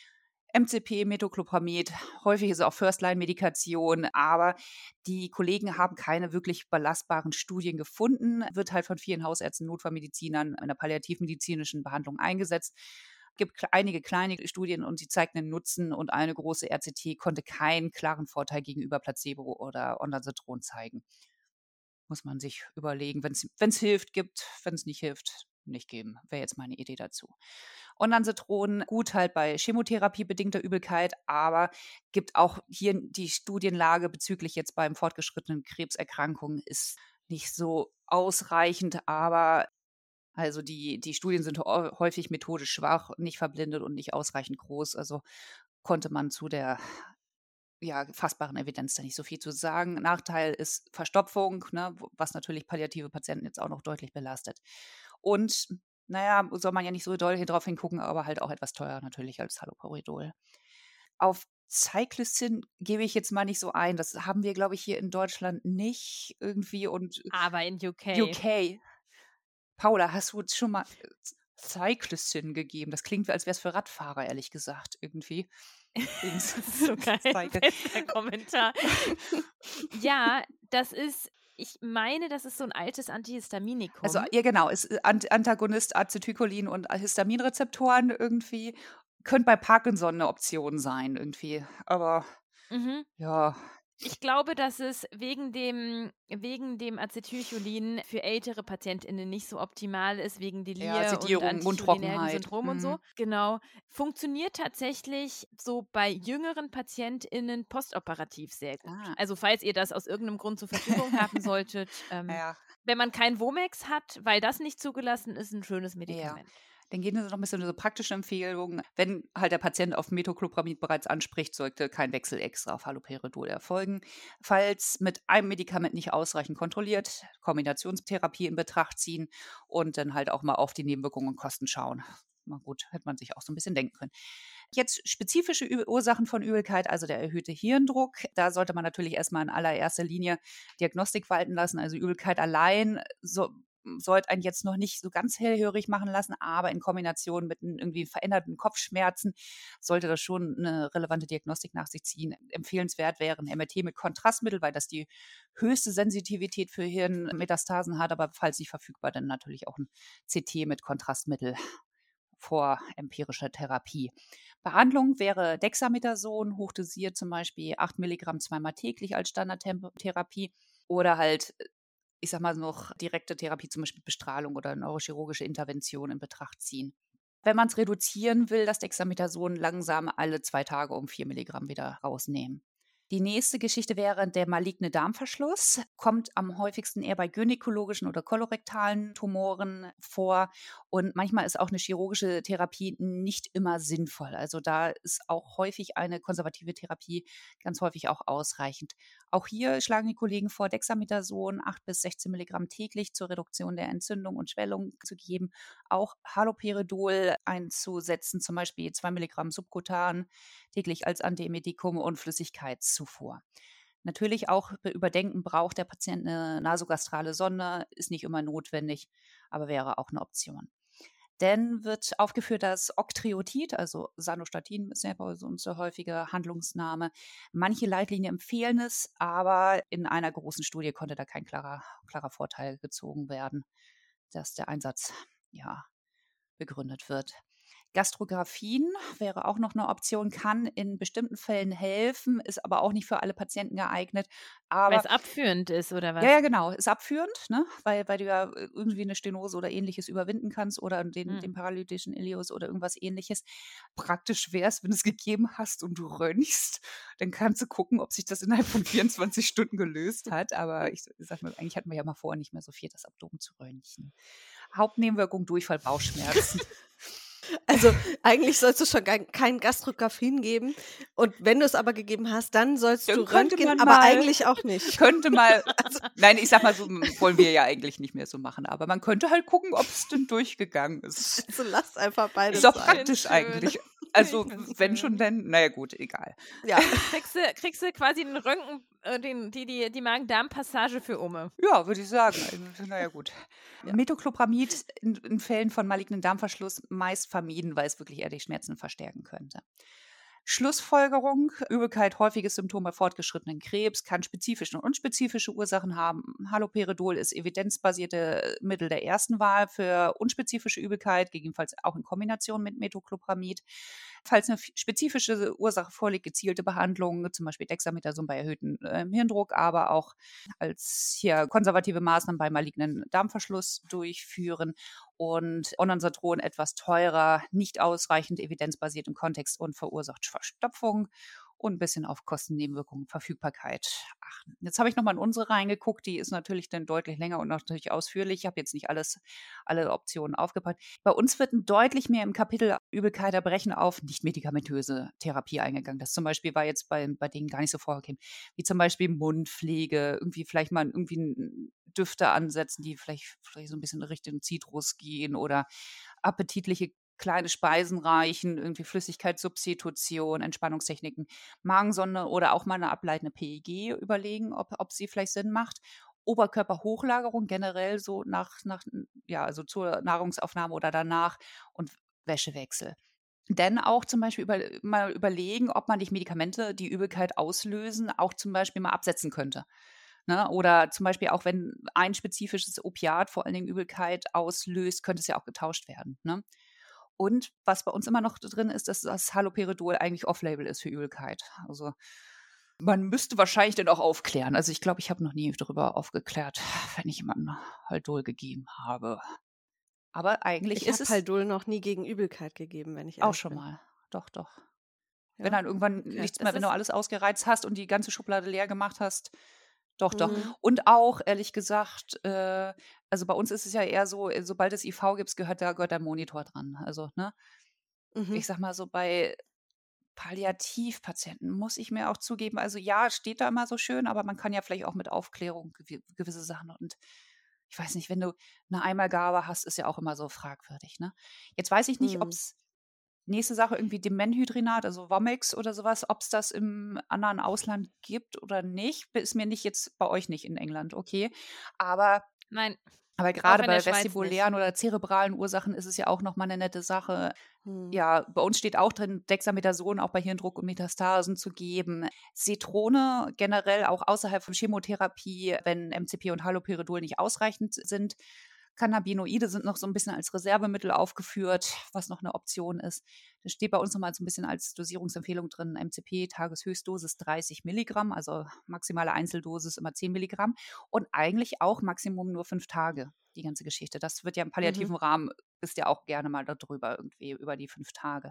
S2: M C P, Metoclopramid, häufig ist es auch First-Line-Medikation, aber die Kollegen haben keine wirklich belastbaren Studien gefunden, wird halt von vielen Hausärzten, Notfallmedizinern in der palliativmedizinischen Behandlung eingesetzt. gibt kle- einige kleine Studien und sie zeigt einen Nutzen und eine große R C T konnte keinen klaren Vorteil gegenüber Placebo oder Ondansetron zeigen. Muss man sich überlegen, wenn es hilft, gibt, wenn es nicht hilft, nicht geben. Wäre jetzt meine Idee dazu. Ondansetron, gut halt bei chemotherapiebedingter Übelkeit, aber gibt auch hier die Studienlage bezüglich jetzt beim fortgeschrittenen Krebserkrankungen ist nicht so ausreichend, aber also die, die Studien sind hä- häufig methodisch schwach, nicht verblindet und nicht ausreichend groß. Also konnte man zu der ja, fassbaren Evidenz da nicht so viel zu sagen. Nachteil ist Verstopfung, ne, wo- was natürlich palliative Patienten jetzt auch noch deutlich belastet. Und naja, soll man ja nicht so doll hier drauf hingucken, aber halt auch etwas teurer natürlich als Haloperidol. Auf Cyclizin gebe ich jetzt mal nicht so ein. Das haben wir, glaube ich, hier in Deutschland nicht irgendwie und
S3: Aber in U K.
S2: U K. Paula, hast du uns schon mal äh, Cyclizin gegeben? Das klingt, als wäre es für Radfahrer, ehrlich gesagt, irgendwie.
S3: Das ist so geil.
S2: Cycle.
S3: Bester Kommentar. Ja, das ist, ich meine, das ist so ein altes Antihistaminikum.
S2: Also, ja, genau, ist äh, Ant- Antagonist Acetylcholin und Histaminrezeptoren irgendwie. Könnte bei Parkinson eine Option sein, irgendwie. Aber
S3: mhm.
S2: ja,
S3: Ich glaube, dass es wegen dem, wegen dem Acetylcholin für ältere PatientInnen nicht so optimal ist, wegen Delir
S2: ja,
S3: und
S2: Sedierung, Mundtrockenheit.
S3: Anticholinergen-Syndrom und so.
S2: Mhm.
S3: Genau. Funktioniert tatsächlich so bei jüngeren PatientInnen postoperativ sehr gut.
S2: Ah.
S3: Also falls ihr das aus irgendeinem Grund zur Verfügung haben solltet, ähm,
S2: Ja,
S3: wenn man kein Womex hat, weil das nicht zugelassen ist, ein schönes Medikament.
S2: dann gehen wir noch ein bisschen so praktische Empfehlungen. Wenn halt der Patient auf Metoclopramid bereits anspricht, sollte kein Wechsel extra auf Haloperidol erfolgen. Falls mit einem Medikament nicht ausreichend kontrolliert, Kombinationstherapie in Betracht ziehen und dann halt auch mal auf die Nebenwirkungen und Kosten schauen. Na gut, hätte man sich auch so ein bisschen denken können. Jetzt spezifische Ü- Ursachen von Übelkeit, also der erhöhte Hirndruck. Da sollte man natürlich erstmal in allererster Linie Diagnostik walten lassen. Also Übelkeit allein so, sollte einen jetzt noch nicht so ganz hellhörig machen lassen, aber in Kombination mit n- irgendwie veränderten Kopfschmerzen sollte das schon eine relevante Diagnostik nach sich ziehen. Empfehlenswert wäre ein M R T mit Kontrastmittel, weil das die höchste Sensitivität für Hirnmetastasen hat, aber falls nicht verfügbar, dann natürlich auch ein C T mit Kontrastmittel vor empirischer Therapie. Behandlung wäre Dexamethason, hochdosiert zum Beispiel acht Milligramm zweimal täglich als Standardtherapie oder halt, ich sag mal, noch direkte Therapie, zum Beispiel Bestrahlung oder neurochirurgische Intervention in Betracht ziehen. Wenn man es reduzieren will, das Dexamethason langsam alle zwei Tage um vier Milligramm wieder rausnehmen. Die nächste Geschichte wäre der maligne Darmverschluss. Kommt am häufigsten eher bei gynäkologischen oder kolorektalen Tumoren vor. Und manchmal ist auch eine chirurgische Therapie nicht immer sinnvoll. Also da ist auch häufig eine konservative Therapie ganz häufig auch ausreichend. Auch hier schlagen die Kollegen vor, Dexamethason acht bis sechzehn Milligramm täglich zur Reduktion der Entzündung und Schwellung zu geben. Auch Haloperidol einzusetzen, zum Beispiel zwei Milligramm subkutan täglich als Antiemetikum und Flüssigkeitszufuhr. Natürlich auch bei Überdenken braucht der Patient eine nasogastrale Sonde, ist nicht immer notwendig, aber wäre auch eine Option. Dann wird aufgeführt das Octreotid, also Sanostatin ist ja bei uns der häufige Handlungsname. Manche Leitlinien empfehlen es, aber in einer großen Studie konnte da kein klarer, klarer Vorteil gezogen werden, dass der Einsatz ja begründet wird. Gastrografin wäre auch noch eine Option, kann in bestimmten Fällen helfen, ist aber auch nicht für alle Patienten geeignet.
S3: Weil
S2: Aber
S3: es abführend ist, oder was?
S2: ja, ja, genau, ist abführend, ne? weil, weil du ja äh, irgendwie eine Stenose oder Ähnliches überwinden kannst oder den,
S3: Hm.
S2: den paralytischen Ileus oder irgendwas Ähnliches. Praktisch wäre es, wenn du es gegeben hast und du röntgst, dann kannst du gucken, ob sich das innerhalb von vierundzwanzig Stunden gelöst hat. Aber ich, ich sag mal, eigentlich hatten wir ja mal vor, nicht mehr so viel das Abdomen zu röntgen. Hauptnebenwirkung, Durchfall, Bauchschmerzen.
S1: Also eigentlich sollst du schon gar kein Gastrographin geben. Und wenn du es aber gegeben hast, dann sollst
S2: Dann
S1: du
S2: könnte
S1: Röntgen,
S2: man
S1: aber
S2: mal-
S1: eigentlich auch nicht.
S2: Könnte mal, nein, ich sag mal so, m, wollen wir ja eigentlich nicht mehr so machen, aber man könnte halt gucken, ob es denn durchgegangen ist.
S1: Also lass einfach beides
S2: Ist doch
S1: sein.
S2: praktisch
S3: schön.
S2: eigentlich. Also,
S3: Ich find's
S2: wenn
S3: schön.
S2: schon, dann, naja gut, egal.
S1: Ja.
S3: Kriegst du, kriegst du quasi den Röntgen, äh, den, die, die, die Magen-Darm-Passage für Umme.
S2: Ja, würde ich sagen. Also, naja gut. Metoclopramid in, in Fällen von malignen Darmverschluss meist vermieden, weil es wirklich eher die Schmerzen verstärken könnte. Schlussfolgerung: Übelkeit, häufiges Symptom bei fortgeschrittenen Krebs, kann spezifische und unspezifische Ursachen haben. Haloperidol ist evidenzbasierte Mittel der ersten Wahl für unspezifische Übelkeit, gegebenenfalls auch in Kombination mit Metoclopramid. Falls eine spezifische Ursache vorliegt, gezielte Behandlungen, zum Beispiel Dexamethason bei erhöhtem äh, Hirndruck, aber auch als hier konservative Maßnahmen bei malignen Darmverschluss durchführen. Und Ondansetron etwas teurer, nicht ausreichend evidenzbasiert im Kontext und verursacht Verstopfung und ein bisschen auf Kosten, Nebenwirkungen, Verfügbarkeit achten. Jetzt habe ich nochmal in unsere reingeguckt, die ist natürlich dann deutlich länger und natürlich ausführlich. Ich habe jetzt nicht alles, alle Optionen aufgepackt. Bei uns wird deutlich mehr im Kapitel Übelkeit erbrechen auf nicht-medikamentöse Therapie eingegangen. Das zum Beispiel war jetzt bei, bei denen gar nicht so vorgekommen, wie zum Beispiel Mundpflege, irgendwie vielleicht mal irgendwie Düfte ansetzen, die vielleicht, vielleicht so ein bisschen in Richtung Zitrus gehen oder appetitliche kleine Speisen reichen, irgendwie Flüssigkeitssubstitution, Entspannungstechniken, Magensonde oder auch mal eine ableitende P E G überlegen, ob, ob sie vielleicht Sinn macht. Oberkörperhochlagerung generell so nach, nach, ja, also zur Nahrungsaufnahme oder danach und Wäschewechsel. Dann auch zum Beispiel über, mal überlegen, ob man nicht Medikamente, die Übelkeit auslösen, auch zum Beispiel mal absetzen könnte. Ne? Oder zum Beispiel auch, wenn ein spezifisches Opiat vor allen Dingen Übelkeit auslöst, könnte es ja auch getauscht werden. Ne? Und was bei uns immer noch drin ist, dass das Haloperidol eigentlich off-label ist für Übelkeit. Also man müsste wahrscheinlich dann auch aufklären. Also ich glaube, ich habe noch nie darüber aufgeklärt, wenn ich jemandem Haldol gegeben habe. Aber eigentlich
S1: ich
S2: ist es...
S1: Ich habe Haldol noch nie gegen Übelkeit gegeben, wenn ich
S2: Auch
S1: ehrlich
S2: schon
S1: bin.
S2: mal. Doch, doch.
S1: Ja?
S2: Wenn dann irgendwann
S1: Okay.
S2: nichts
S3: Das
S2: mehr, wenn du
S3: ist-
S2: alles ausgereizt hast und die ganze Schublade leer gemacht hast. Doch, doch.
S1: Mhm.
S2: Und auch, ehrlich gesagt, äh, also bei uns ist es ja eher so, äh, sobald es I V gibt, gehört da, gehört der Monitor dran. Also, ne?
S1: Mhm.
S2: Ich sag mal so, bei Palliativpatienten muss ich mir auch zugeben, also ja, steht da immer so schön, aber man kann ja vielleicht auch mit Aufklärung gew- gewisse Sachen und ich weiß nicht, wenn du eine Einmalgabe hast, ist ja auch immer so fragwürdig, ne? Jetzt weiß ich nicht,
S1: Mhm.
S2: ob es nächste Sache irgendwie Dimenhydrinat, also Womex oder sowas, ob es das im anderen Ausland gibt oder nicht, ist mir nicht jetzt bei euch nicht in England, okay. Aber,
S3: Nein,
S2: aber
S3: auch
S2: gerade
S3: in der
S2: bei
S3: Schweiz nicht.
S2: vestibulären oder zerebralen Ursachen ist es ja auch nochmal eine nette Sache.
S1: Mhm.
S2: Ja, bei uns steht auch drin, Dexamethason auch bei Hirndruck und Metastasen zu geben. Cetrone generell auch außerhalb von Chemotherapie, wenn M C P und Haloperidol nicht ausreichend sind. Cannabinoide sind noch so ein bisschen als Reservemittel aufgeführt, was noch eine Option ist. Das steht bei uns nochmal so ein bisschen als Dosierungsempfehlung drin. M C P, Tageshöchstdosis dreißig Milligramm, also maximale Einzeldosis immer zehn Milligramm. Und eigentlich auch Maximum nur fünf Tage, die ganze Geschichte. Das wird ja im palliativen
S1: Mhm.
S2: Rahmen, ist ja auch gerne mal darüber irgendwie, über die fünf Tage.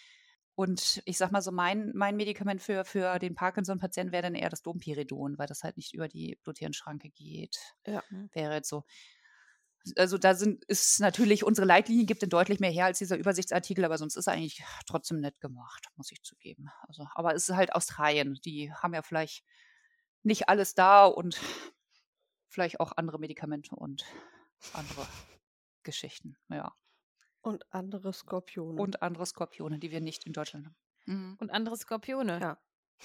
S2: Und ich sag mal so, mein, mein Medikament für, für den Parkinson-Patienten wäre dann eher das Domperidon, weil das halt nicht über die Bluthirnschranke geht.
S1: Ja.
S2: Wäre jetzt so. Also da sind, ist natürlich, unsere Leitlinie gibt dann deutlich mehr her als dieser Übersichtsartikel, aber sonst ist er eigentlich trotzdem nett gemacht, muss ich zugeben. Also, aber es ist halt Australien, die haben ja vielleicht nicht alles da und vielleicht auch andere Medikamente und andere Geschichten, ja.
S1: Und andere Skorpione.
S2: Und andere Skorpione, die wir nicht in Deutschland haben. Mhm.
S3: Und andere Skorpione.
S1: Ja.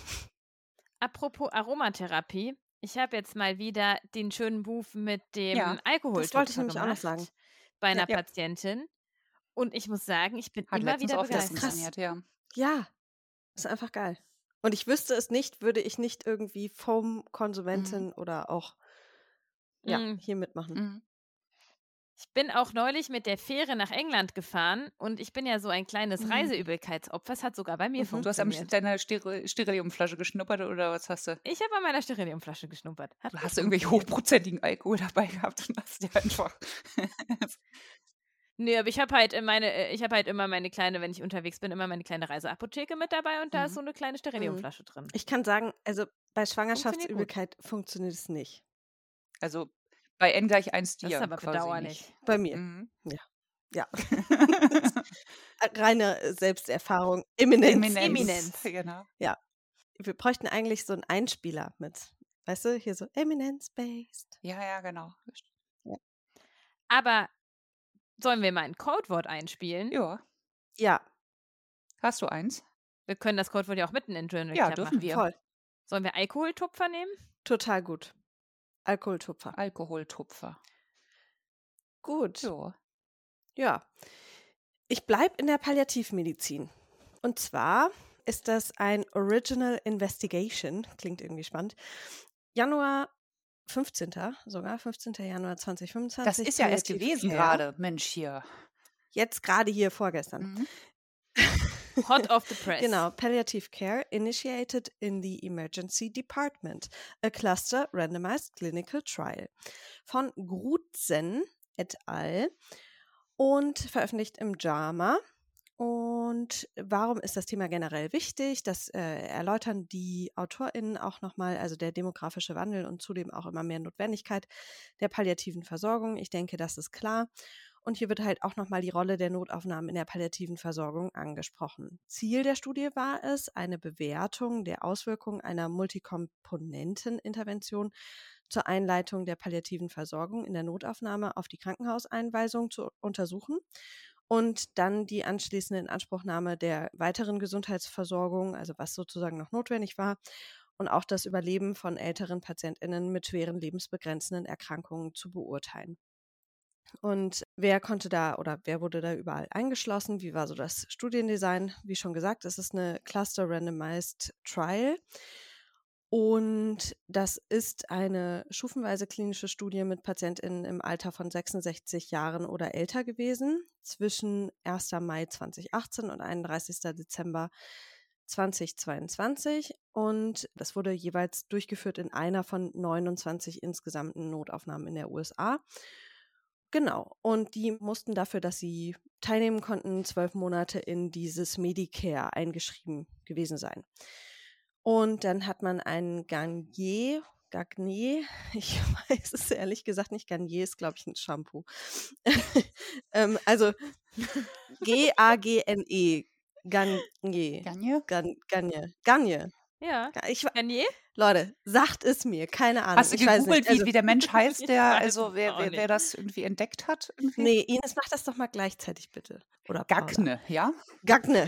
S3: Apropos Aromatherapie. Ich habe jetzt mal wieder den schönen Move mit dem
S2: Ja,
S3: Alkoholtupfer
S1: das wollte ich nämlich auch noch
S3: gemacht
S1: sagen.
S3: bei einer
S2: Ja.
S3: Patientin. Und ich muss sagen, ich bin
S2: Hat
S3: immer
S2: letztens
S3: wieder
S2: auch wieder
S1: Das ist krass.
S3: begeistert.
S2: funktioniert, ja.
S1: Ja, ist einfach geil. Und ich wüsste es nicht, würde ich nicht irgendwie Foam-Konsumentin oder auch ja,
S3: Mm.
S1: hier mitmachen.
S2: Mhm.
S3: Ich bin auch neulich mit der Fähre nach England gefahren und ich bin ja so ein kleines
S1: Mhm.
S3: Reiseübelkeitsopfer. Es hat sogar bei mir
S1: Mhm.
S2: Du hast am
S3: funktioniert.
S2: deiner Ster- Steriliumflasche geschnuppert oder was hast du?
S3: Ich habe an meiner Steriliumflasche geschnuppert. Hat
S2: Du
S3: gut
S2: hast irgendwelche
S3: funktioniert.
S2: hochprozentigen Alkohol dabei gehabt und hast dir einfach.
S3: Nee, aber ich habe halt, in meine, äh, ich habe halt immer meine kleine, wenn ich unterwegs bin, immer meine kleine Reiseapotheke mit dabei und da ist
S2: Mhm.
S3: so eine kleine Steriliumflasche drin.
S1: Ich kann sagen, also bei
S3: Funktioniert gut.
S1: Schwangerschaftsübelkeit funktioniert es nicht.
S2: Also bei N gleich eins
S3: Das
S2: dir
S3: ist aber
S2: quasi
S3: bedauerlich.
S2: nicht.
S1: Bei mir.
S2: Mhm.
S1: Ja. Reine äh, Selbsterfahrung. Eminenz.
S2: Eminenz.
S3: Eminenz.
S2: Genau.
S1: Wir bräuchten eigentlich so einen Einspieler mit. Weißt du, hier so Eminence-based.
S2: Ja, ja, genau.
S3: Aber sollen wir mal ein Codewort einspielen?
S2: Ja.
S1: Ja,
S2: Hast du eins?
S3: Wir können das Codewort ja auch mitten in Journal
S2: Ja,
S3: Club
S2: dürfen
S3: machen.
S2: wir.
S1: voll.
S3: Sollen wir Alkoholtupfer nehmen?
S1: Total gut. Alkoholtupfer.
S2: Alkoholtupfer.
S1: Gut.
S2: Ja.
S1: Ja. Ich bleibe in der Palliativmedizin. Und zwar ist das ein Original Investigation. Klingt irgendwie spannend. Januar fünfzehnten sogar, fünfzehnten Januar zweitausendfünfundzwanzig.
S2: Das ist ja erst
S1: Palliative
S2: gewesen
S1: Care.
S2: gerade, Mensch hier.
S1: Jetzt gerade hier vorgestern.
S2: Mhm.
S3: Hot off the press.
S1: Genau, Palliative Care initiated in the Emergency Department, a cluster randomized clinical trial von Grutzen et al. Und veröffentlicht im JAMA. Und warum ist das Thema generell wichtig? Das äh, erläutern die AutorInnen auch nochmal, also der demografische Wandel und zudem auch immer mehr Notwendigkeit der palliativen Versorgung. Ich denke, das ist klar. Und hier wird halt auch nochmal die Rolle der Notaufnahmen in der palliativen Versorgung angesprochen. Ziel der Studie war es, eine Bewertung der Auswirkungen einer Multikomponenten-Intervention zur Einleitung der palliativen Versorgung in der Notaufnahme auf die Krankenhauseinweisung zu untersuchen und dann die anschließende Inanspruchnahme der weiteren Gesundheitsversorgung, also was sozusagen noch notwendig war, und auch das Überleben von älteren PatientInnen mit schweren lebensbegrenzenden Erkrankungen zu beurteilen. Und wer konnte da oder wer wurde da überall eingeschlossen? Wie war so das Studiendesign? Wie schon gesagt, es ist eine Cluster Randomized Trial. Und das ist eine stufenweise klinische Studie mit PatientInnen im Alter von sechsundsechzig Jahren oder älter gewesen, zwischen ersten Mai zweitausendachtzehn und einunddreißigsten Dezember zweitausendzweiundzwanzig. Und das wurde jeweils durchgeführt in einer von neunundzwanzig insgesamten Notaufnahmen in der U S A. Genau, und die mussten dafür, dass sie teilnehmen konnten, zwölf Monate in dieses Medicare eingeschrieben gewesen sein. Und dann hat man einen Garnier, Garnier, ich weiß es ehrlich gesagt nicht, Garnier ist, glaube ich, ein Shampoo. ähm, also G A G N E, Garnier.
S2: Garnier?
S1: Garnier. Garnier. Garnier.
S3: Ja.
S1: Ich,
S3: Garnier?
S1: Leute, sagt es mir, keine Ahnung.
S2: Hast du
S1: ich weiß
S2: gegoogelt,
S1: nicht. Also,
S2: wie, wie der Mensch heißt, der,
S3: weiß
S2: also
S3: es
S2: wer,
S3: auch
S2: wer,
S3: nicht.
S2: wer das irgendwie entdeckt hat? Irgendwie?
S1: Nee, Ines, mach das doch mal gleichzeitig bitte. Oder Paula.
S2: Gagne, ja?
S1: Gagne.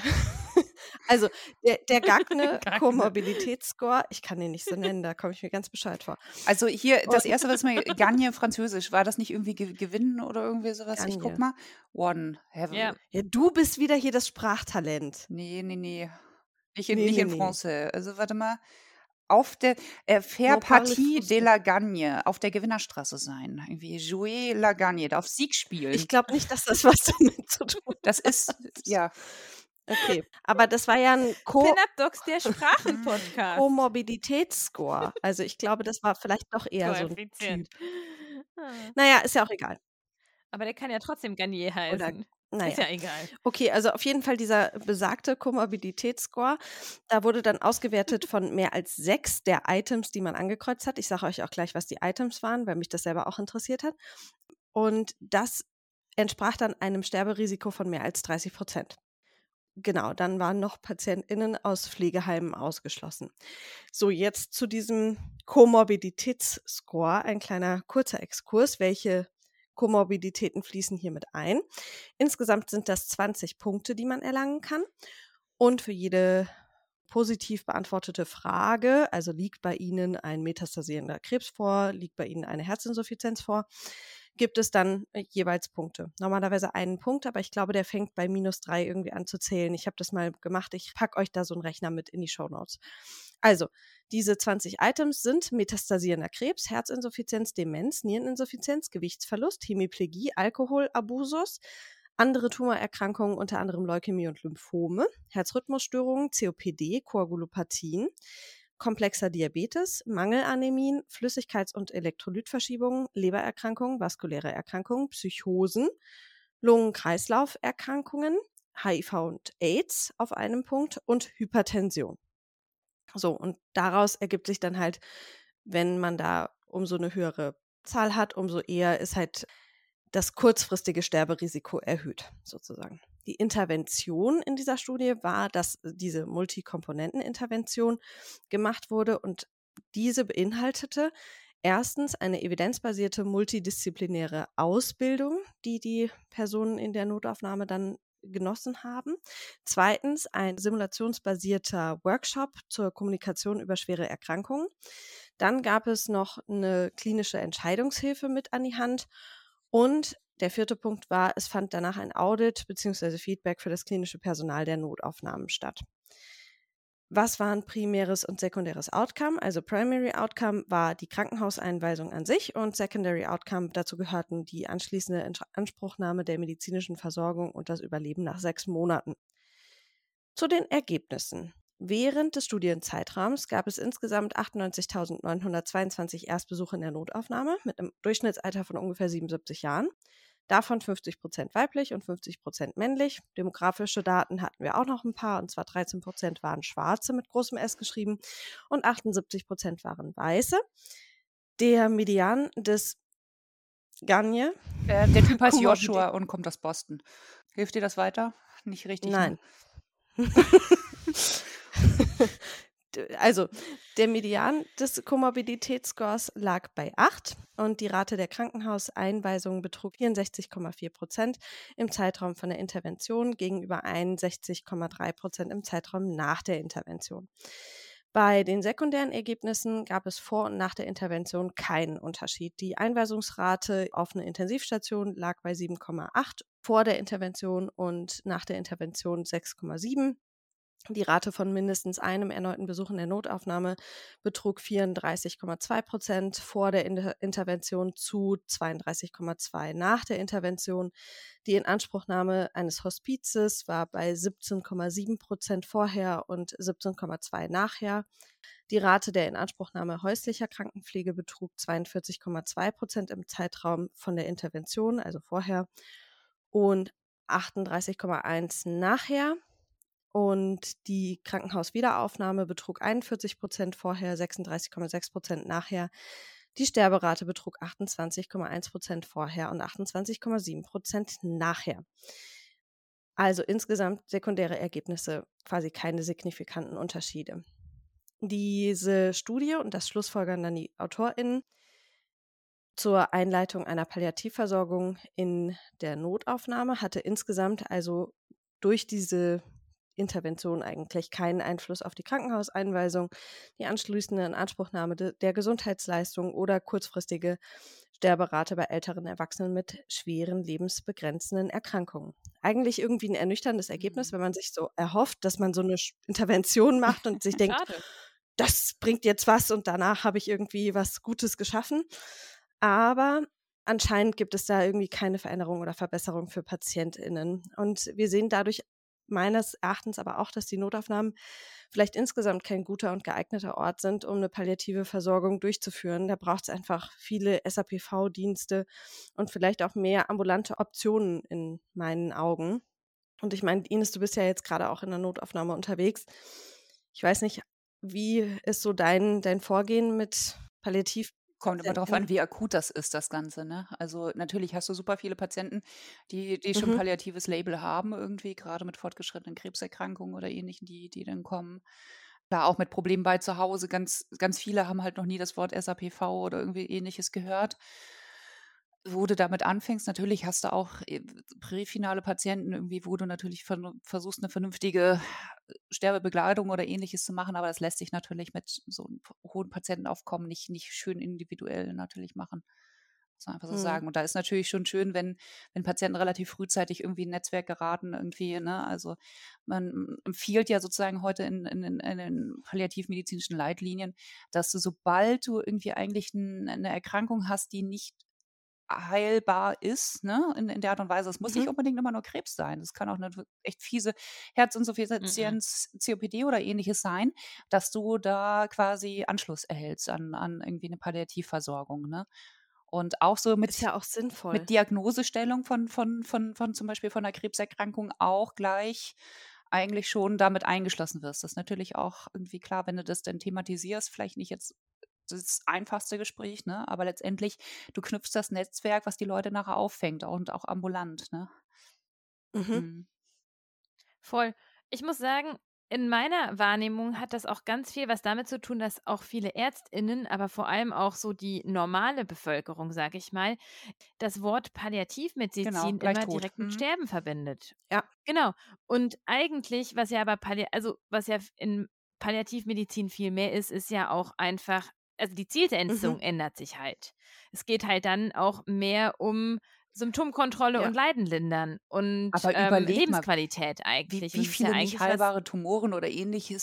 S1: Also der, der Gagne
S3: Gagne.
S1: Komorbiditätsscore, ich kann den nicht so nennen, da komme ich mir ganz bescheuert vor.
S2: Also hier, das
S1: Und-
S2: erste, was mir, Gagne französisch, war das nicht irgendwie ge gewinnen oder irgendwie sowas? Ich guck
S1: Gagne.
S2: mal. One. Have,
S3: Ja.
S1: Ja, du bist wieder hier das Sprachtalent.
S2: Nee, nee, nee. Nicht in,
S1: Nee,
S2: nicht
S1: nee,
S2: in
S1: nee.
S2: Français. Also warte mal. Auf der äh, Fair
S1: Non parle
S2: Partie
S1: français.
S2: de la Gagne auf der Gewinnerstraße sein. Irgendwie Jouer la Gagne, auf Sieg spielen.
S1: Ich glaube nicht, dass das was damit zu tun hat.
S2: Das ist, ja.
S1: Okay, aber das war ja ein Ko
S3: Pin-Up Docs, der Sprachenpodcast.
S1: Komorbiditätsscore. Also ich glaube, das war vielleicht doch eher so ein
S3: Koeffizient.
S1: Typ.
S3: Ah.
S1: Naja, ist ja auch egal.
S3: Aber der kann ja trotzdem Garnier
S1: Oder,
S3: heißen. Ist
S1: naja.
S3: ja egal.
S1: Okay, also auf jeden Fall dieser besagte Komorbiditätsscore, da wurde dann ausgewertet von mehr als sechs der Items, die man angekreuzt hat. Ich sage euch auch gleich, was die Items waren, weil mich das selber auch interessiert hat. Und das entsprach dann einem Sterberisiko von mehr als dreißig Prozent. Genau, dann waren noch PatientInnen aus Pflegeheimen ausgeschlossen. So, jetzt zu diesem Komorbiditätsscore, ein kleiner kurzer Exkurs, welche Komorbiditäten fließen hier mit ein. Insgesamt sind das zwanzig Punkte, die man erlangen kann. Und für jede positiv beantwortete Frage, also liegt bei Ihnen ein metastasierender Krebs vor, liegt bei Ihnen eine Herzinsuffizienz vor, gibt es dann jeweils Punkte. Normalerweise einen Punkt, aber ich glaube, der fängt bei minus drei irgendwie an zu zählen. Ich habe das mal gemacht. Ich packe euch da so einen Rechner mit in die Shownotes. Also, diese zwanzig Items sind metastasierender Krebs, Herzinsuffizienz, Demenz, Niereninsuffizienz, Gewichtsverlust, Hemiplegie, Alkoholabusus, andere Tumorerkrankungen, unter anderem Leukämie und Lymphome, Herzrhythmusstörungen, C O P D, Koagulopathien, komplexer Diabetes, Mangelanämien, Flüssigkeits- und Elektrolytverschiebungen, Lebererkrankungen, vaskuläre Erkrankungen, Psychosen, Lungen-Kreislauf-Erkrankungen, H I V und AIDS auf einem Punkt und Hypertension. So, und daraus ergibt sich dann halt, wenn man da umso eine höhere Zahl hat, umso eher ist halt das kurzfristige Sterberisiko erhöht, sozusagen. Die Intervention in dieser Studie war, dass diese Multikomponenten-Intervention gemacht wurde und diese beinhaltete erstens eine evidenzbasierte multidisziplinäre Ausbildung, die die Personen in der Notaufnahme dann genossen haben. Zweitens ein simulationsbasierter Workshop zur Kommunikation über schwere Erkrankungen. Dann gab es noch eine klinische Entscheidungshilfe mit an die Hand. Und der vierte Punkt war, es fand danach ein Audit bzw. Feedback für das klinische Personal der Notaufnahmen statt. Was waren primäres und sekundäres Outcome? Also Primary Outcome war die Krankenhauseinweisung an sich und Secondary Outcome, dazu gehörten die anschließende Inanspruchnahme der medizinischen Versorgung und das Überleben nach sechs Monaten. Zu den Ergebnissen. Während des Studienzeitraums gab es insgesamt achtundneunzigtausendneunhundertzweiundzwanzig Erstbesuche in der Notaufnahme mit einem Durchschnittsalter von ungefähr siebenundsiebzig Jahren. Davon fünfzig Prozent weiblich und fünfzig Prozent männlich. Demografische Daten hatten wir auch noch ein paar, und zwar dreizehn Prozent waren Schwarze mit großem S geschrieben und achtundsiebzig Prozent waren Weiße. Der Median des Gagne.
S2: Äh, der Typ heißt Joshua und kommt aus Boston. Hilft dir das weiter? Nicht richtig?
S1: Nein. Ne? Also, der Median des Komorbiditätsscores lag bei acht und die Rate der Krankenhauseinweisungen betrug vierundsechzig Komma vier Prozent im Zeitraum von der Intervention gegenüber einundsechzig Komma drei Prozent im Zeitraum nach der Intervention. Bei den sekundären Ergebnissen gab es vor und nach der Intervention keinen Unterschied. Die Einweisungsrate auf eine Intensivstation lag bei sieben Komma acht vor der Intervention und nach der Intervention sechs Komma sieben. Die Rate von mindestens einem erneuten Besuch in der Notaufnahme betrug vierunddreißig Komma zwei Prozent vor der Inter- Intervention zu zweiunddreißig Komma zwei nach der Intervention. Die Inanspruchnahme eines Hospizes war bei siebzehn Komma sieben Prozent vorher und siebzehn Komma zwei nachher. Die Rate der Inanspruchnahme häuslicher Krankenpflege betrug zweiundvierzig Komma zwei Prozent im Zeitraum von der Intervention, also vorher, und achtunddreißig Komma eins nachher. Und die Krankenhauswiederaufnahme betrug einundvierzig Prozent vorher, sechsunddreißig Komma sechs Prozent nachher. Die Sterberate betrug achtundzwanzig Komma eins Prozent vorher und achtundzwanzig Komma sieben Prozent nachher. Also insgesamt sekundäre Ergebnisse, quasi keine signifikanten Unterschiede. Diese Studie, und das schlussfolgern dann die AutorInnen, zur Einleitung einer Palliativversorgung in der Notaufnahme hatte insgesamt also durch diese Intervention eigentlich keinen Einfluss auf die Krankenhauseinweisung, die anschließende Inanspruchnahme de- der Gesundheitsleistung oder kurzfristige Sterberate bei älteren Erwachsenen mit schweren, lebensbegrenzenden Erkrankungen. Eigentlich irgendwie ein ernüchterndes Ergebnis, wenn man sich so erhofft, dass man so eine Sch- Intervention macht und sich denkt,
S3: Schade.
S1: das bringt jetzt was und danach habe ich irgendwie was Gutes geschaffen. Aber anscheinend gibt es da irgendwie keine Veränderung oder Verbesserung für PatientInnen. Und wir sehen dadurch meines Erachtens aber auch, dass die Notaufnahmen vielleicht insgesamt kein guter und geeigneter Ort sind, um eine palliative Versorgung durchzuführen. Da braucht es einfach viele S A P V-Dienste und vielleicht auch mehr ambulante Optionen in meinen Augen. Und ich meine, Ines, du bist ja jetzt gerade auch in der Notaufnahme unterwegs. Ich weiß nicht, wie ist so dein, dein Vorgehen mit Palliativ?
S2: Kommt immer darauf an, wie akut das ist, das Ganze, ne? Also natürlich hast du super viele Patienten, die, die schon
S1: Mhm.
S2: palliatives Label haben, irgendwie, gerade mit fortgeschrittenen Krebserkrankungen oder ähnlichen, die, die dann kommen. Da auch mit Problemen bei zu Hause. Ganz, ganz viele haben halt noch nie das Wort S A P V oder irgendwie ähnliches gehört. Wo du damit anfängst, natürlich hast du auch äh, präfinale Patienten irgendwie, wo du natürlich vernu- versuchst, eine vernünftige Sterbebegleitung oder ähnliches zu machen, aber das lässt sich natürlich mit so einem hohen Patientenaufkommen nicht, nicht schön individuell natürlich machen. Muss man einfach so
S1: Hm.
S2: sagen. Und da ist natürlich schon schön, wenn, wenn Patienten relativ frühzeitig irgendwie in ein Netzwerk geraten, irgendwie, ne? Also man empfiehlt ja sozusagen heute in, in, in, in den palliativmedizinischen Leitlinien, dass du, sobald du irgendwie eigentlich ein, eine Erkrankung hast, die nicht heilbar ist, ne, in, in der Art und Weise. Es muss nicht
S1: Mhm.
S2: unbedingt immer nur Krebs sein. Es kann auch eine echt fiese
S3: Mhm.
S2: Herzinsuffizienz, C O P D oder ähnliches sein, dass du da quasi Anschluss erhältst an, an irgendwie eine Palliativversorgung, ne? Und auch so
S1: Ist
S2: mit,
S1: ja auch sinnvoll.
S2: mit Diagnosestellung von, von, von, von zum Beispiel von einer Krebserkrankung auch gleich eigentlich schon damit eingeschlossen wirst. Das ist natürlich auch irgendwie klar, wenn du das dann thematisierst, vielleicht nicht jetzt das einfachste Gespräch, ne? Aber letztendlich, du knüpfst das Netzwerk, was die Leute nachher auffängt und auch ambulant, ne?
S1: Mhm.
S2: Mhm.
S3: Voll. Ich muss sagen, in meiner Wahrnehmung hat das auch ganz viel was damit zu tun, dass auch viele ÄrztInnen, aber vor allem auch so die normale Bevölkerung, sage ich mal, das Wort
S2: Genau,
S3: Palliativmedizin
S2: gleich
S3: immer
S2: tot.
S3: direkt mit
S2: Mhm.
S3: Sterben verbindet.
S1: Ja.
S3: Genau. Und eigentlich, was ja aber Palli also was ja in Palliativmedizin viel mehr ist, ist ja auch einfach, also die Zielsetzung
S1: Mhm.
S3: ändert sich halt. Es geht halt dann auch mehr um Symptomkontrolle
S1: Ja.
S3: und Leiden lindern und
S2: Aber
S3: ähm,
S2: überleg mal,
S3: Lebensqualität
S2: wie,
S3: eigentlich.
S2: wie
S3: Und es ist ja
S2: viele nicht
S3: eigentlich was,
S2: heilbare Tumoren oder ähnliches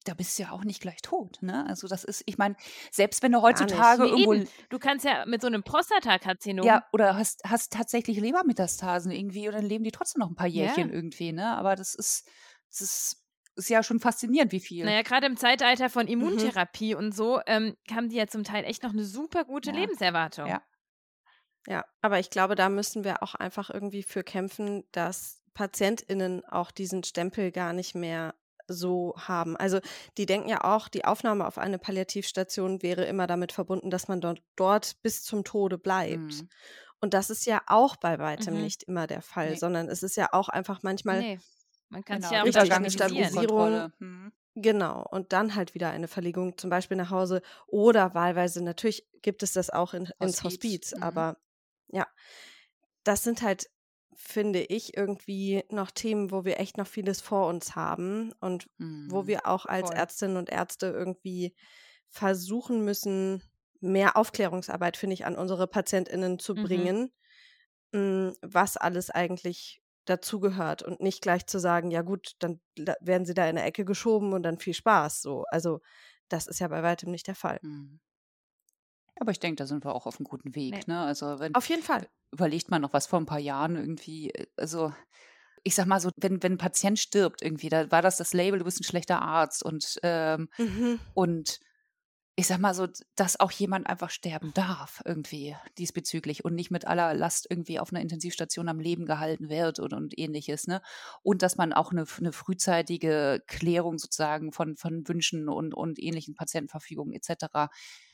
S2: da bist du ja auch nicht gleich tot, ne? Also das ist, ich meine, selbst wenn du
S1: Gar nicht.
S2: heutzutage
S3: Nee,
S2: irgendwo,
S3: eben. Du kannst ja mit so einem Prostatakarzinom.
S2: ja, oder hast, hast tatsächlich Lebermetastasen irgendwie und dann leben die trotzdem noch ein paar Jährchen
S3: Ja.
S2: irgendwie, ne? Aber das ist, das ist, ist ja schon faszinierend, wie viel.
S3: Naja, gerade im Zeitalter von
S1: Mhm.
S3: Immuntherapie und so ähm, haben die ja zum Teil echt noch eine super gute
S2: Ja.
S3: Lebenserwartung.
S2: Ja.
S1: Ja, aber ich glaube, da müssen wir auch einfach irgendwie für kämpfen, dass PatientInnen auch diesen Stempel gar nicht mehr so haben. Also die denken ja auch, die Aufnahme auf eine Palliativstation wäre immer damit verbunden, dass man dort, dort bis zum Tode bleibt.
S2: Mhm.
S1: Und das ist ja auch bei weitem
S3: Mhm.
S1: nicht immer der Fall,
S2: Nee.
S1: sondern es ist ja auch einfach manchmal
S3: Nee, man kann sich
S2: Genau,
S3: ja auch
S1: richtig,
S3: da
S1: eine
S2: übergang
S3: stabilisieren.
S1: Stabilisierung.
S2: Hm.
S1: Genau, und dann halt wieder eine Verlegung zum Beispiel nach Hause oder wahlweise, natürlich gibt es das auch in, ins
S2: Hospiz.
S1: Hospiz,
S2: Mhm.
S1: aber ja, das sind halt, finde ich, irgendwie noch Themen, wo wir echt noch vieles vor uns haben und wo
S2: Mhm.
S1: wir auch als
S3: Voll.
S1: Ärztinnen und Ärzte irgendwie versuchen müssen, mehr Aufklärungsarbeit, finde ich, an unsere PatientInnen zu
S3: Mhm.
S1: bringen, mh, was alles eigentlich dazugehört und nicht gleich zu sagen, ja gut, dann la- werden sie da in der Ecke geschoben und dann viel Spaß. So, also das ist ja bei weitem nicht der Fall.
S2: Mhm. Aber ich denke, da sind wir auch auf einem guten Weg,
S3: Nee.
S2: ne? Also wenn,
S1: Auf jeden Fall.
S2: überlegt man noch, was vor ein paar Jahren irgendwie, äh, also ich sag mal so, wenn, wenn ein Patient stirbt irgendwie, da war das das Label, du bist ein schlechter Arzt und, ähm,
S1: Mhm.
S2: und ich sag mal so, dass auch jemand einfach sterben darf irgendwie diesbezüglich und nicht mit aller Last irgendwie auf einer Intensivstation am Leben gehalten wird und, und ähnliches, ne? Und dass man auch eine, eine frühzeitige Klärung sozusagen von, von Wünschen und, und ähnlichen Patientenverfügungen et cetera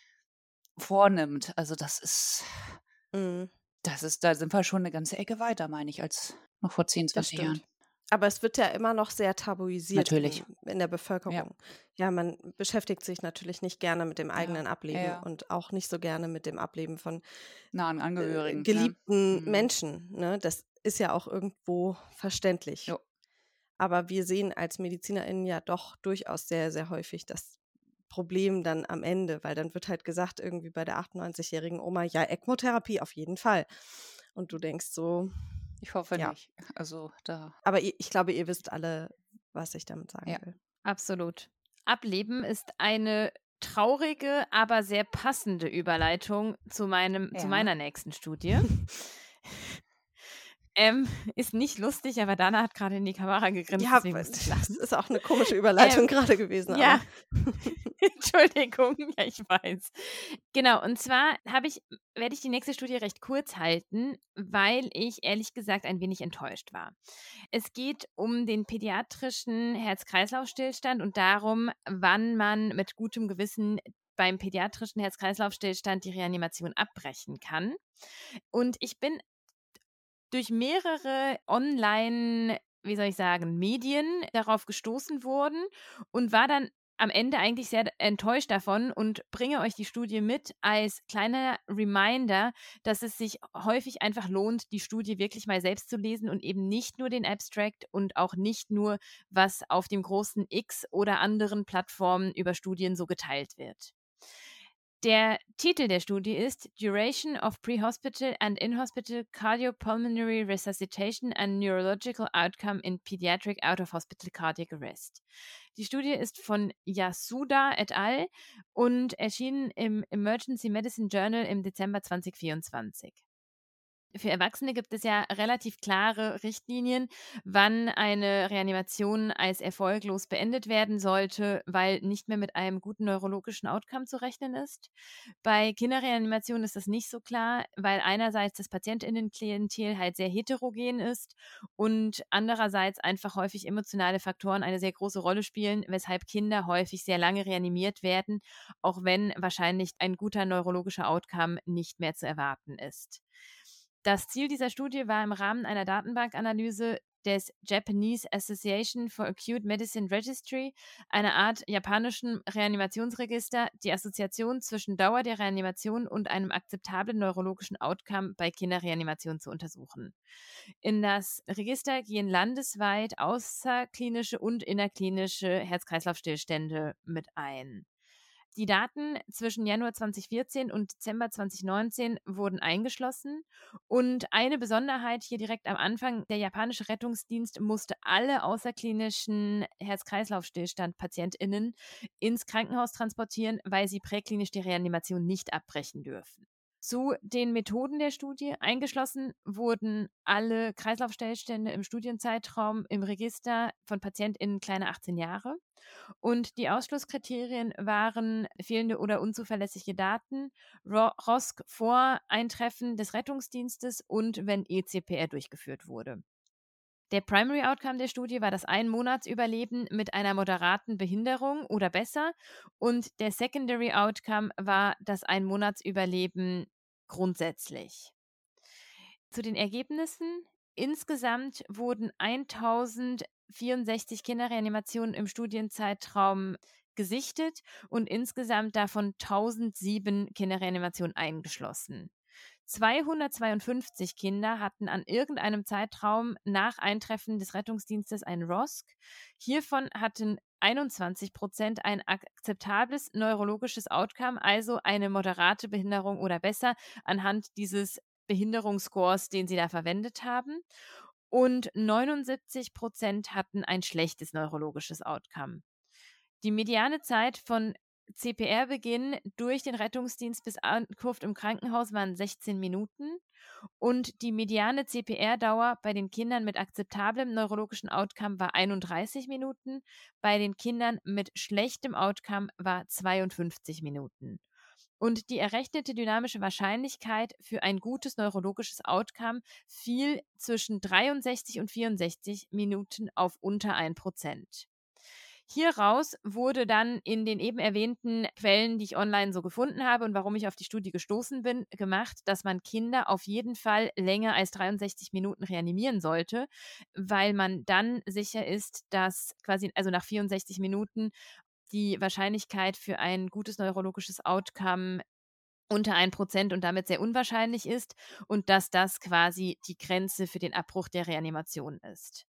S2: vornimmt. Also das ist,
S1: Mhm.
S2: das ist, da sind wir schon eine ganze Ecke weiter, meine ich, als noch vor zehn,
S1: Das
S2: zwanzig Jahren.
S1: stimmt. Aber es wird ja immer noch sehr tabuisiert
S2: Natürlich.
S1: in, in der Bevölkerung. Ja. man beschäftigt sich natürlich nicht gerne mit dem eigenen
S2: Ja,
S1: Ableben
S2: ja.
S1: und auch nicht so gerne mit dem Ableben von
S2: Nahen
S1: äh,
S2: Angehörigen.
S1: geliebten
S2: Ne? Mhm.
S1: Menschen. Ne? Das ist ja auch irgendwo verständlich.
S2: Jo.
S1: Aber wir sehen als MedizinerInnen ja doch durchaus sehr, sehr häufig das Problem dann am Ende, weil dann wird halt gesagt, irgendwie bei der achtundneunzigjährigen Oma, ja, ECMO-Therapie auf jeden Fall. Und du denkst so,
S2: Ich hoffe
S1: ja.
S2: nicht. Also da.
S1: Aber ihr, ich glaube, ihr wisst alle, was ich damit sagen
S2: Ja.
S1: will.
S3: Absolut. Ableben ist eine traurige, aber sehr passende Überleitung zu meinem, zu
S2: Ja.
S3: meiner nächsten Studie. ähm, ist nicht lustig, aber Dana hat gerade in die Kamera gegrinst,
S1: Ja,
S3: deswegen musste ich
S1: das
S3: lachen.
S1: ist auch eine komische Überleitung
S3: Ähm,
S1: gerade gewesen.
S3: Ja,
S1: Aber
S3: Entschuldigung, ja, ich weiß. Genau, und zwar habe ich, werde ich die nächste Studie recht kurz halten, weil ich ehrlich gesagt ein wenig enttäuscht war. Es geht um den pädiatrischen Herz-Kreislauf-Stillstand und darum, wann man mit gutem Gewissen beim pädiatrischen Herz-Kreislauf-Stillstand die Reanimation abbrechen kann. Und ich bin durch mehrere Online, wie soll ich sagen, Medien darauf gestoßen worden und war dann am Ende eigentlich sehr enttäuscht davon und bringe euch die Studie mit als kleiner Reminder, dass es sich häufig einfach lohnt, die Studie wirklich mal selbst zu lesen und eben nicht nur den Abstract und auch nicht nur, was auf dem großen X oder anderen Plattformen über Studien so geteilt wird. Der Titel der Studie ist Duration of Pre-Hospital and In-Hospital Cardiopulmonary Resuscitation and Neurological Outcome in Pediatric Out-of-Hospital Cardiac Arrest. Die Studie ist von Yasuda et al. Und erschienen im Emergency Medicine Journal im Dezember zwanzig vierundzwanzig. Für Erwachsene gibt es ja relativ klare Richtlinien, wann eine Reanimation als erfolglos beendet werden sollte, weil nicht mehr mit einem guten neurologischen Outcome zu rechnen ist. Bei Kinderreanimationen ist das nicht so klar, weil einerseits das PatientInnenklientel halt sehr heterogen ist und andererseits einfach häufig emotionale Faktoren eine sehr große Rolle spielen, weshalb Kinder häufig sehr lange reanimiert werden, auch wenn wahrscheinlich ein guter neurologischer Outcome nicht mehr zu erwarten ist. Das Ziel dieser Studie war im Rahmen einer Datenbankanalyse des Japanese Association for Acute Medicine Registry, einer Art japanischen Reanimationsregister, die Assoziation zwischen Dauer der Reanimation und einem akzeptablen neurologischen Outcome bei Kinderreanimation zu untersuchen. In das Register gehen landesweit außerklinische und innerklinische Herz-Kreislauf-Stillstände mit ein. Die Daten zwischen Januar zweitausendvierzehn und Dezember zweitausendneunzehn wurden eingeschlossen. Und eine Besonderheit hier direkt am Anfang: Der japanische Rettungsdienst musste alle außerklinischen Herz-Kreislauf-Stillstand-PatientInnen ins Krankenhaus transportieren, weil sie präklinisch die Reanimation nicht abbrechen dürfen. Zu den Methoden der Studie: Eingeschlossen wurden alle Kreislaufstillstände im Studienzeitraum im Register von PatientInnen kleiner achtzehn Jahre. Und die Ausschlusskriterien waren fehlende oder unzuverlässige Daten, R O S C vor Eintreffen des Rettungsdienstes und wenn E C P R durchgeführt wurde. Der Primary Outcome der Studie war das Ein-Monats-Überleben mit einer moderaten Behinderung oder besser, und der Secondary Outcome war das Ein-Monats-Überleben grundsätzlich. Zu den Ergebnissen: Insgesamt wurden eintausendvierundsechzig Kinderreanimationen im Studienzeitraum gesichtet und insgesamt davon tausendsieben Kinderreanimationen eingeschlossen. zweihundertzweiundfünfzig Kinder hatten an irgendeinem Zeitraum nach Eintreffen des Rettungsdienstes ein R O S C. Hiervon hatten einundzwanzig Prozent ein akzeptables neurologisches Outcome, also eine moderate Behinderung oder besser, anhand dieses Behinderungsscores, den sie da verwendet haben. Und neunundsiebzig Prozent hatten ein schlechtes neurologisches Outcome. Die mediane Zeit von C P R-Beginn durch den Rettungsdienst bis Ankunft im Krankenhaus waren sechzehn Minuten und die mediane C P R-Dauer bei den Kindern mit akzeptablem neurologischen Outcome war einunddreißig Minuten, bei den Kindern mit schlechtem Outcome war zweiundfünfzig Minuten. Und die errechnete dynamische Wahrscheinlichkeit für ein gutes neurologisches Outcome fiel zwischen dreiundsechzig und vierundsechzig Minuten auf unter ein Prozent. Hieraus wurde dann in den eben erwähnten Quellen, die ich online so gefunden habe und warum ich auf die Studie gestoßen bin, gemacht, dass man Kinder auf jeden Fall länger als dreiundsechzig Minuten reanimieren sollte, weil man dann sicher ist, dass quasi, also nach vierundsechzig Minuten, die Wahrscheinlichkeit für ein gutes neurologisches Outcome unter ein Prozent und damit sehr unwahrscheinlich ist und dass das quasi die Grenze für den Abbruch der Reanimation ist.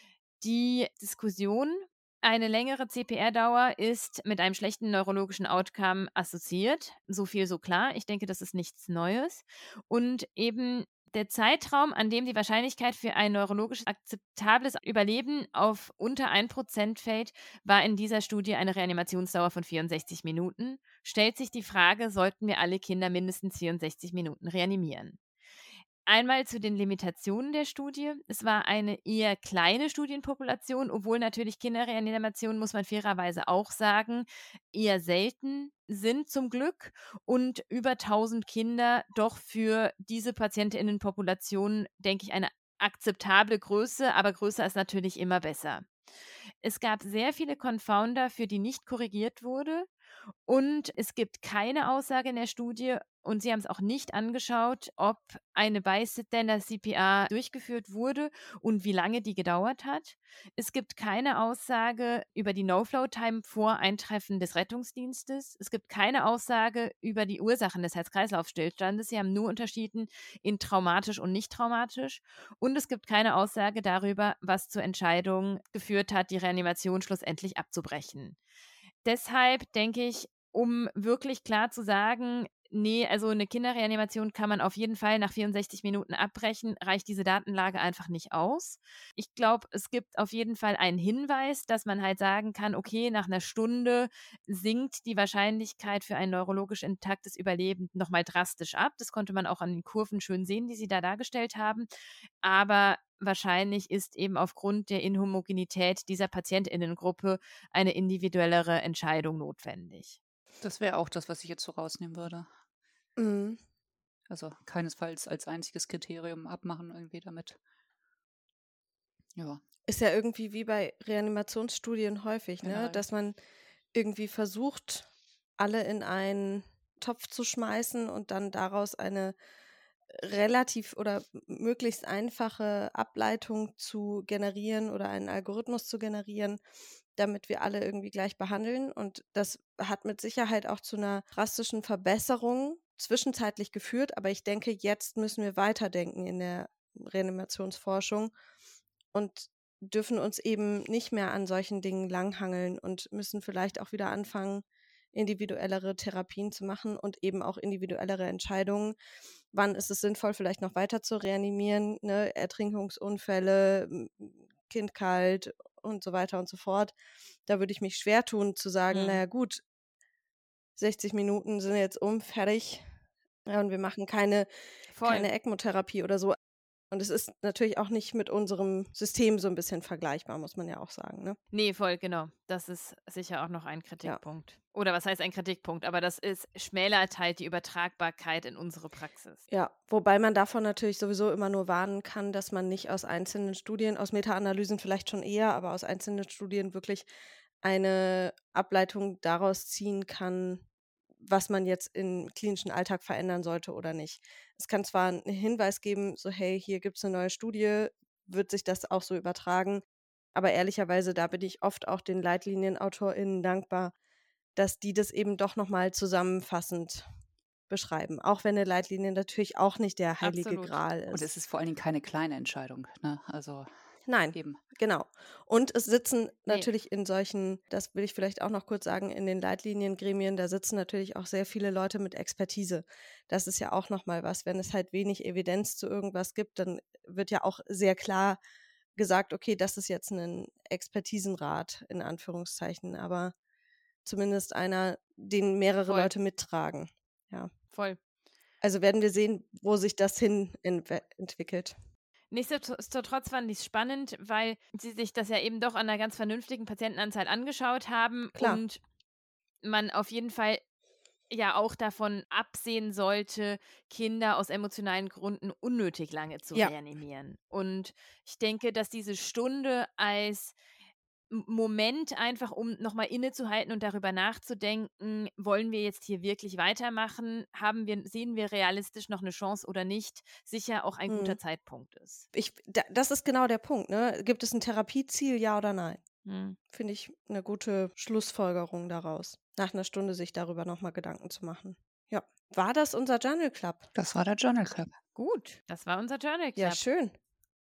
S3: Die Diskussion: Eine längere C P R-Dauer ist mit einem schlechten neurologischen Outcome assoziiert. So viel, so klar. Ich denke, das ist nichts Neues. Und eben der Zeitraum, an dem die Wahrscheinlichkeit für ein neurologisch akzeptables Überleben auf unter ein Prozent fällt, war in dieser Studie eine Reanimationsdauer von vierundsechzig Minuten. Stellt sich die Frage, sollten wir alle Kinder mindestens vierundsechzig Minuten reanimieren? Einmal zu den Limitationen der Studie. Es war eine eher kleine Studienpopulation, obwohl natürlich Kinderreanimationen, muss man fairerweise auch sagen, eher selten sind zum Glück und über tausend Kinder doch für diese PatientInnenpopulation, denke ich, eine akzeptable Größe, aber größer ist natürlich immer besser. Es gab sehr viele Confounder, für die nicht korrigiert wurde. Und es gibt keine Aussage in der Studie, und sie haben es auch nicht angeschaut, ob eine Bystander-C P R durchgeführt wurde und wie lange die gedauert hat. Es gibt keine Aussage über die No-Flow-Time vor Eintreffen des Rettungsdienstes. Es gibt keine Aussage über die Ursachen des Herz-Kreislauf-Stillstandes. Sie haben nur unterschieden in traumatisch und nicht traumatisch. Und es gibt keine Aussage darüber, was zur Entscheidung geführt hat, die Reanimation schlussendlich abzubrechen. Deshalb denke ich, um wirklich klar zu sagen, nee, also eine Kinderreanimation kann man auf jeden Fall nach vierundsechzig Minuten abbrechen, reicht diese Datenlage einfach nicht aus. Ich glaube, es gibt auf jeden Fall einen Hinweis, dass man halt sagen kann, okay, nach einer Stunde sinkt die Wahrscheinlichkeit für ein neurologisch intaktes Überleben nochmal drastisch ab. Das konnte man auch an den Kurven schön sehen, die sie da dargestellt haben. Aber wahrscheinlich ist eben aufgrund der Inhomogenität dieser PatientInnengruppe eine individuellere Entscheidung notwendig.
S2: Das wäre auch das, was ich jetzt so rausnehmen würde.
S1: Mhm.
S2: Also keinesfalls als einziges Kriterium abmachen irgendwie damit. Ja.
S1: Ist ja irgendwie wie bei Reanimationsstudien häufig, ne?
S2: Genau.
S1: Dass man irgendwie versucht, alle in einen Topf zu schmeißen und dann daraus eine relativ oder möglichst einfache Ableitung zu generieren oder einen Algorithmus zu generieren, damit wir alle irgendwie gleich behandeln. Und das hat mit Sicherheit auch zu einer drastischen Verbesserung zwischenzeitlich geführt. Aber ich denke, jetzt müssen wir weiterdenken in der Reanimationsforschung und dürfen uns eben nicht mehr an solchen Dingen langhangeln und müssen vielleicht auch wieder anfangen, individuellere Therapien zu machen und eben auch individuellere Entscheidungen. Wann ist es sinnvoll, vielleicht noch weiter zu reanimieren, ne? Ertrinkungsunfälle, m- Kind kalt und so weiter und so fort. Da würde ich mich schwer tun zu sagen,
S3: Hm.
S1: naja gut, sechzig Minuten sind jetzt um, fertig. Ja, und wir machen keine,
S3: Voll.
S1: keine ECMO-Therapie oder so. Und es ist natürlich auch nicht mit unserem System so ein bisschen vergleichbar, muss man ja auch sagen, ne?
S3: Nee, voll, genau. Das ist sicher auch noch ein
S1: Ja.
S3: Kritikpunkt. Oder was heißt ein Kritikpunkt? Aber das ist, schmälert halt die Übertragbarkeit in unsere Praxis.
S1: Ja, wobei man davon natürlich sowieso immer nur warnen kann, dass man nicht aus einzelnen Studien, aus Meta-Analysen vielleicht schon eher, aber aus einzelnen Studien wirklich eine Ableitung daraus ziehen kann, was man jetzt im klinischen Alltag verändern sollte oder nicht. Es kann zwar einen Hinweis geben, so hey, hier gibt es eine neue Studie, wird sich das auch so übertragen, aber ehrlicherweise, da bin ich oft auch den LeitlinienautorInnen dankbar, dass die das eben doch nochmal zusammenfassend beschreiben. Auch wenn eine Leitlinie natürlich auch nicht der heilige
S3: Absolut.
S1: Gral
S2: Und es
S1: ist.
S2: ist vor allen Dingen keine kleine Entscheidung, ne? Also
S1: Nein,
S2: eben.
S1: genau. Und es sitzen
S3: Nee.
S1: natürlich in solchen, das will ich vielleicht auch noch kurz sagen, in den Leitliniengremien, da sitzen natürlich auch sehr viele Leute mit Expertise. Das ist ja auch nochmal was. Wenn es halt wenig Evidenz zu irgendwas gibt, dann wird ja auch sehr klar gesagt, okay, das ist jetzt ein Expertisenrat, in Anführungszeichen, aber zumindest einer, den mehrere
S3: Voll.
S1: Leute mittragen. Ja.
S3: Voll.
S1: Also werden wir sehen, wo sich das hin entwe- entwickelt.
S3: Nichtsdestotrotz fand ich es spannend, weil sie sich das ja eben doch an einer ganz vernünftigen Patientenanzahl angeschaut haben
S1: Klar.
S3: und man auf jeden Fall ja auch davon absehen sollte, Kinder aus emotionalen Gründen unnötig lange zu
S1: Ja.
S3: reanimieren. Und ich denke, dass diese Stunde als M- Moment einfach, um nochmal innezuhalten und darüber nachzudenken, wollen wir jetzt hier wirklich weitermachen? Haben wir, sehen wir realistisch noch eine Chance oder nicht? Sicher auch ein guter
S1: Hm.
S3: Zeitpunkt ist.
S1: Ich, da, das ist genau der Punkt, ne? Gibt es ein Therapieziel, ja oder nein?
S3: Hm.
S1: Finde ich eine gute Schlussfolgerung daraus. Nach einer Stunde sich darüber nochmal Gedanken zu machen. Ja. War das unser Journal Club?
S2: Das war der Journal Club.
S3: Gut, das war unser Journal Club.
S1: Ja, schön.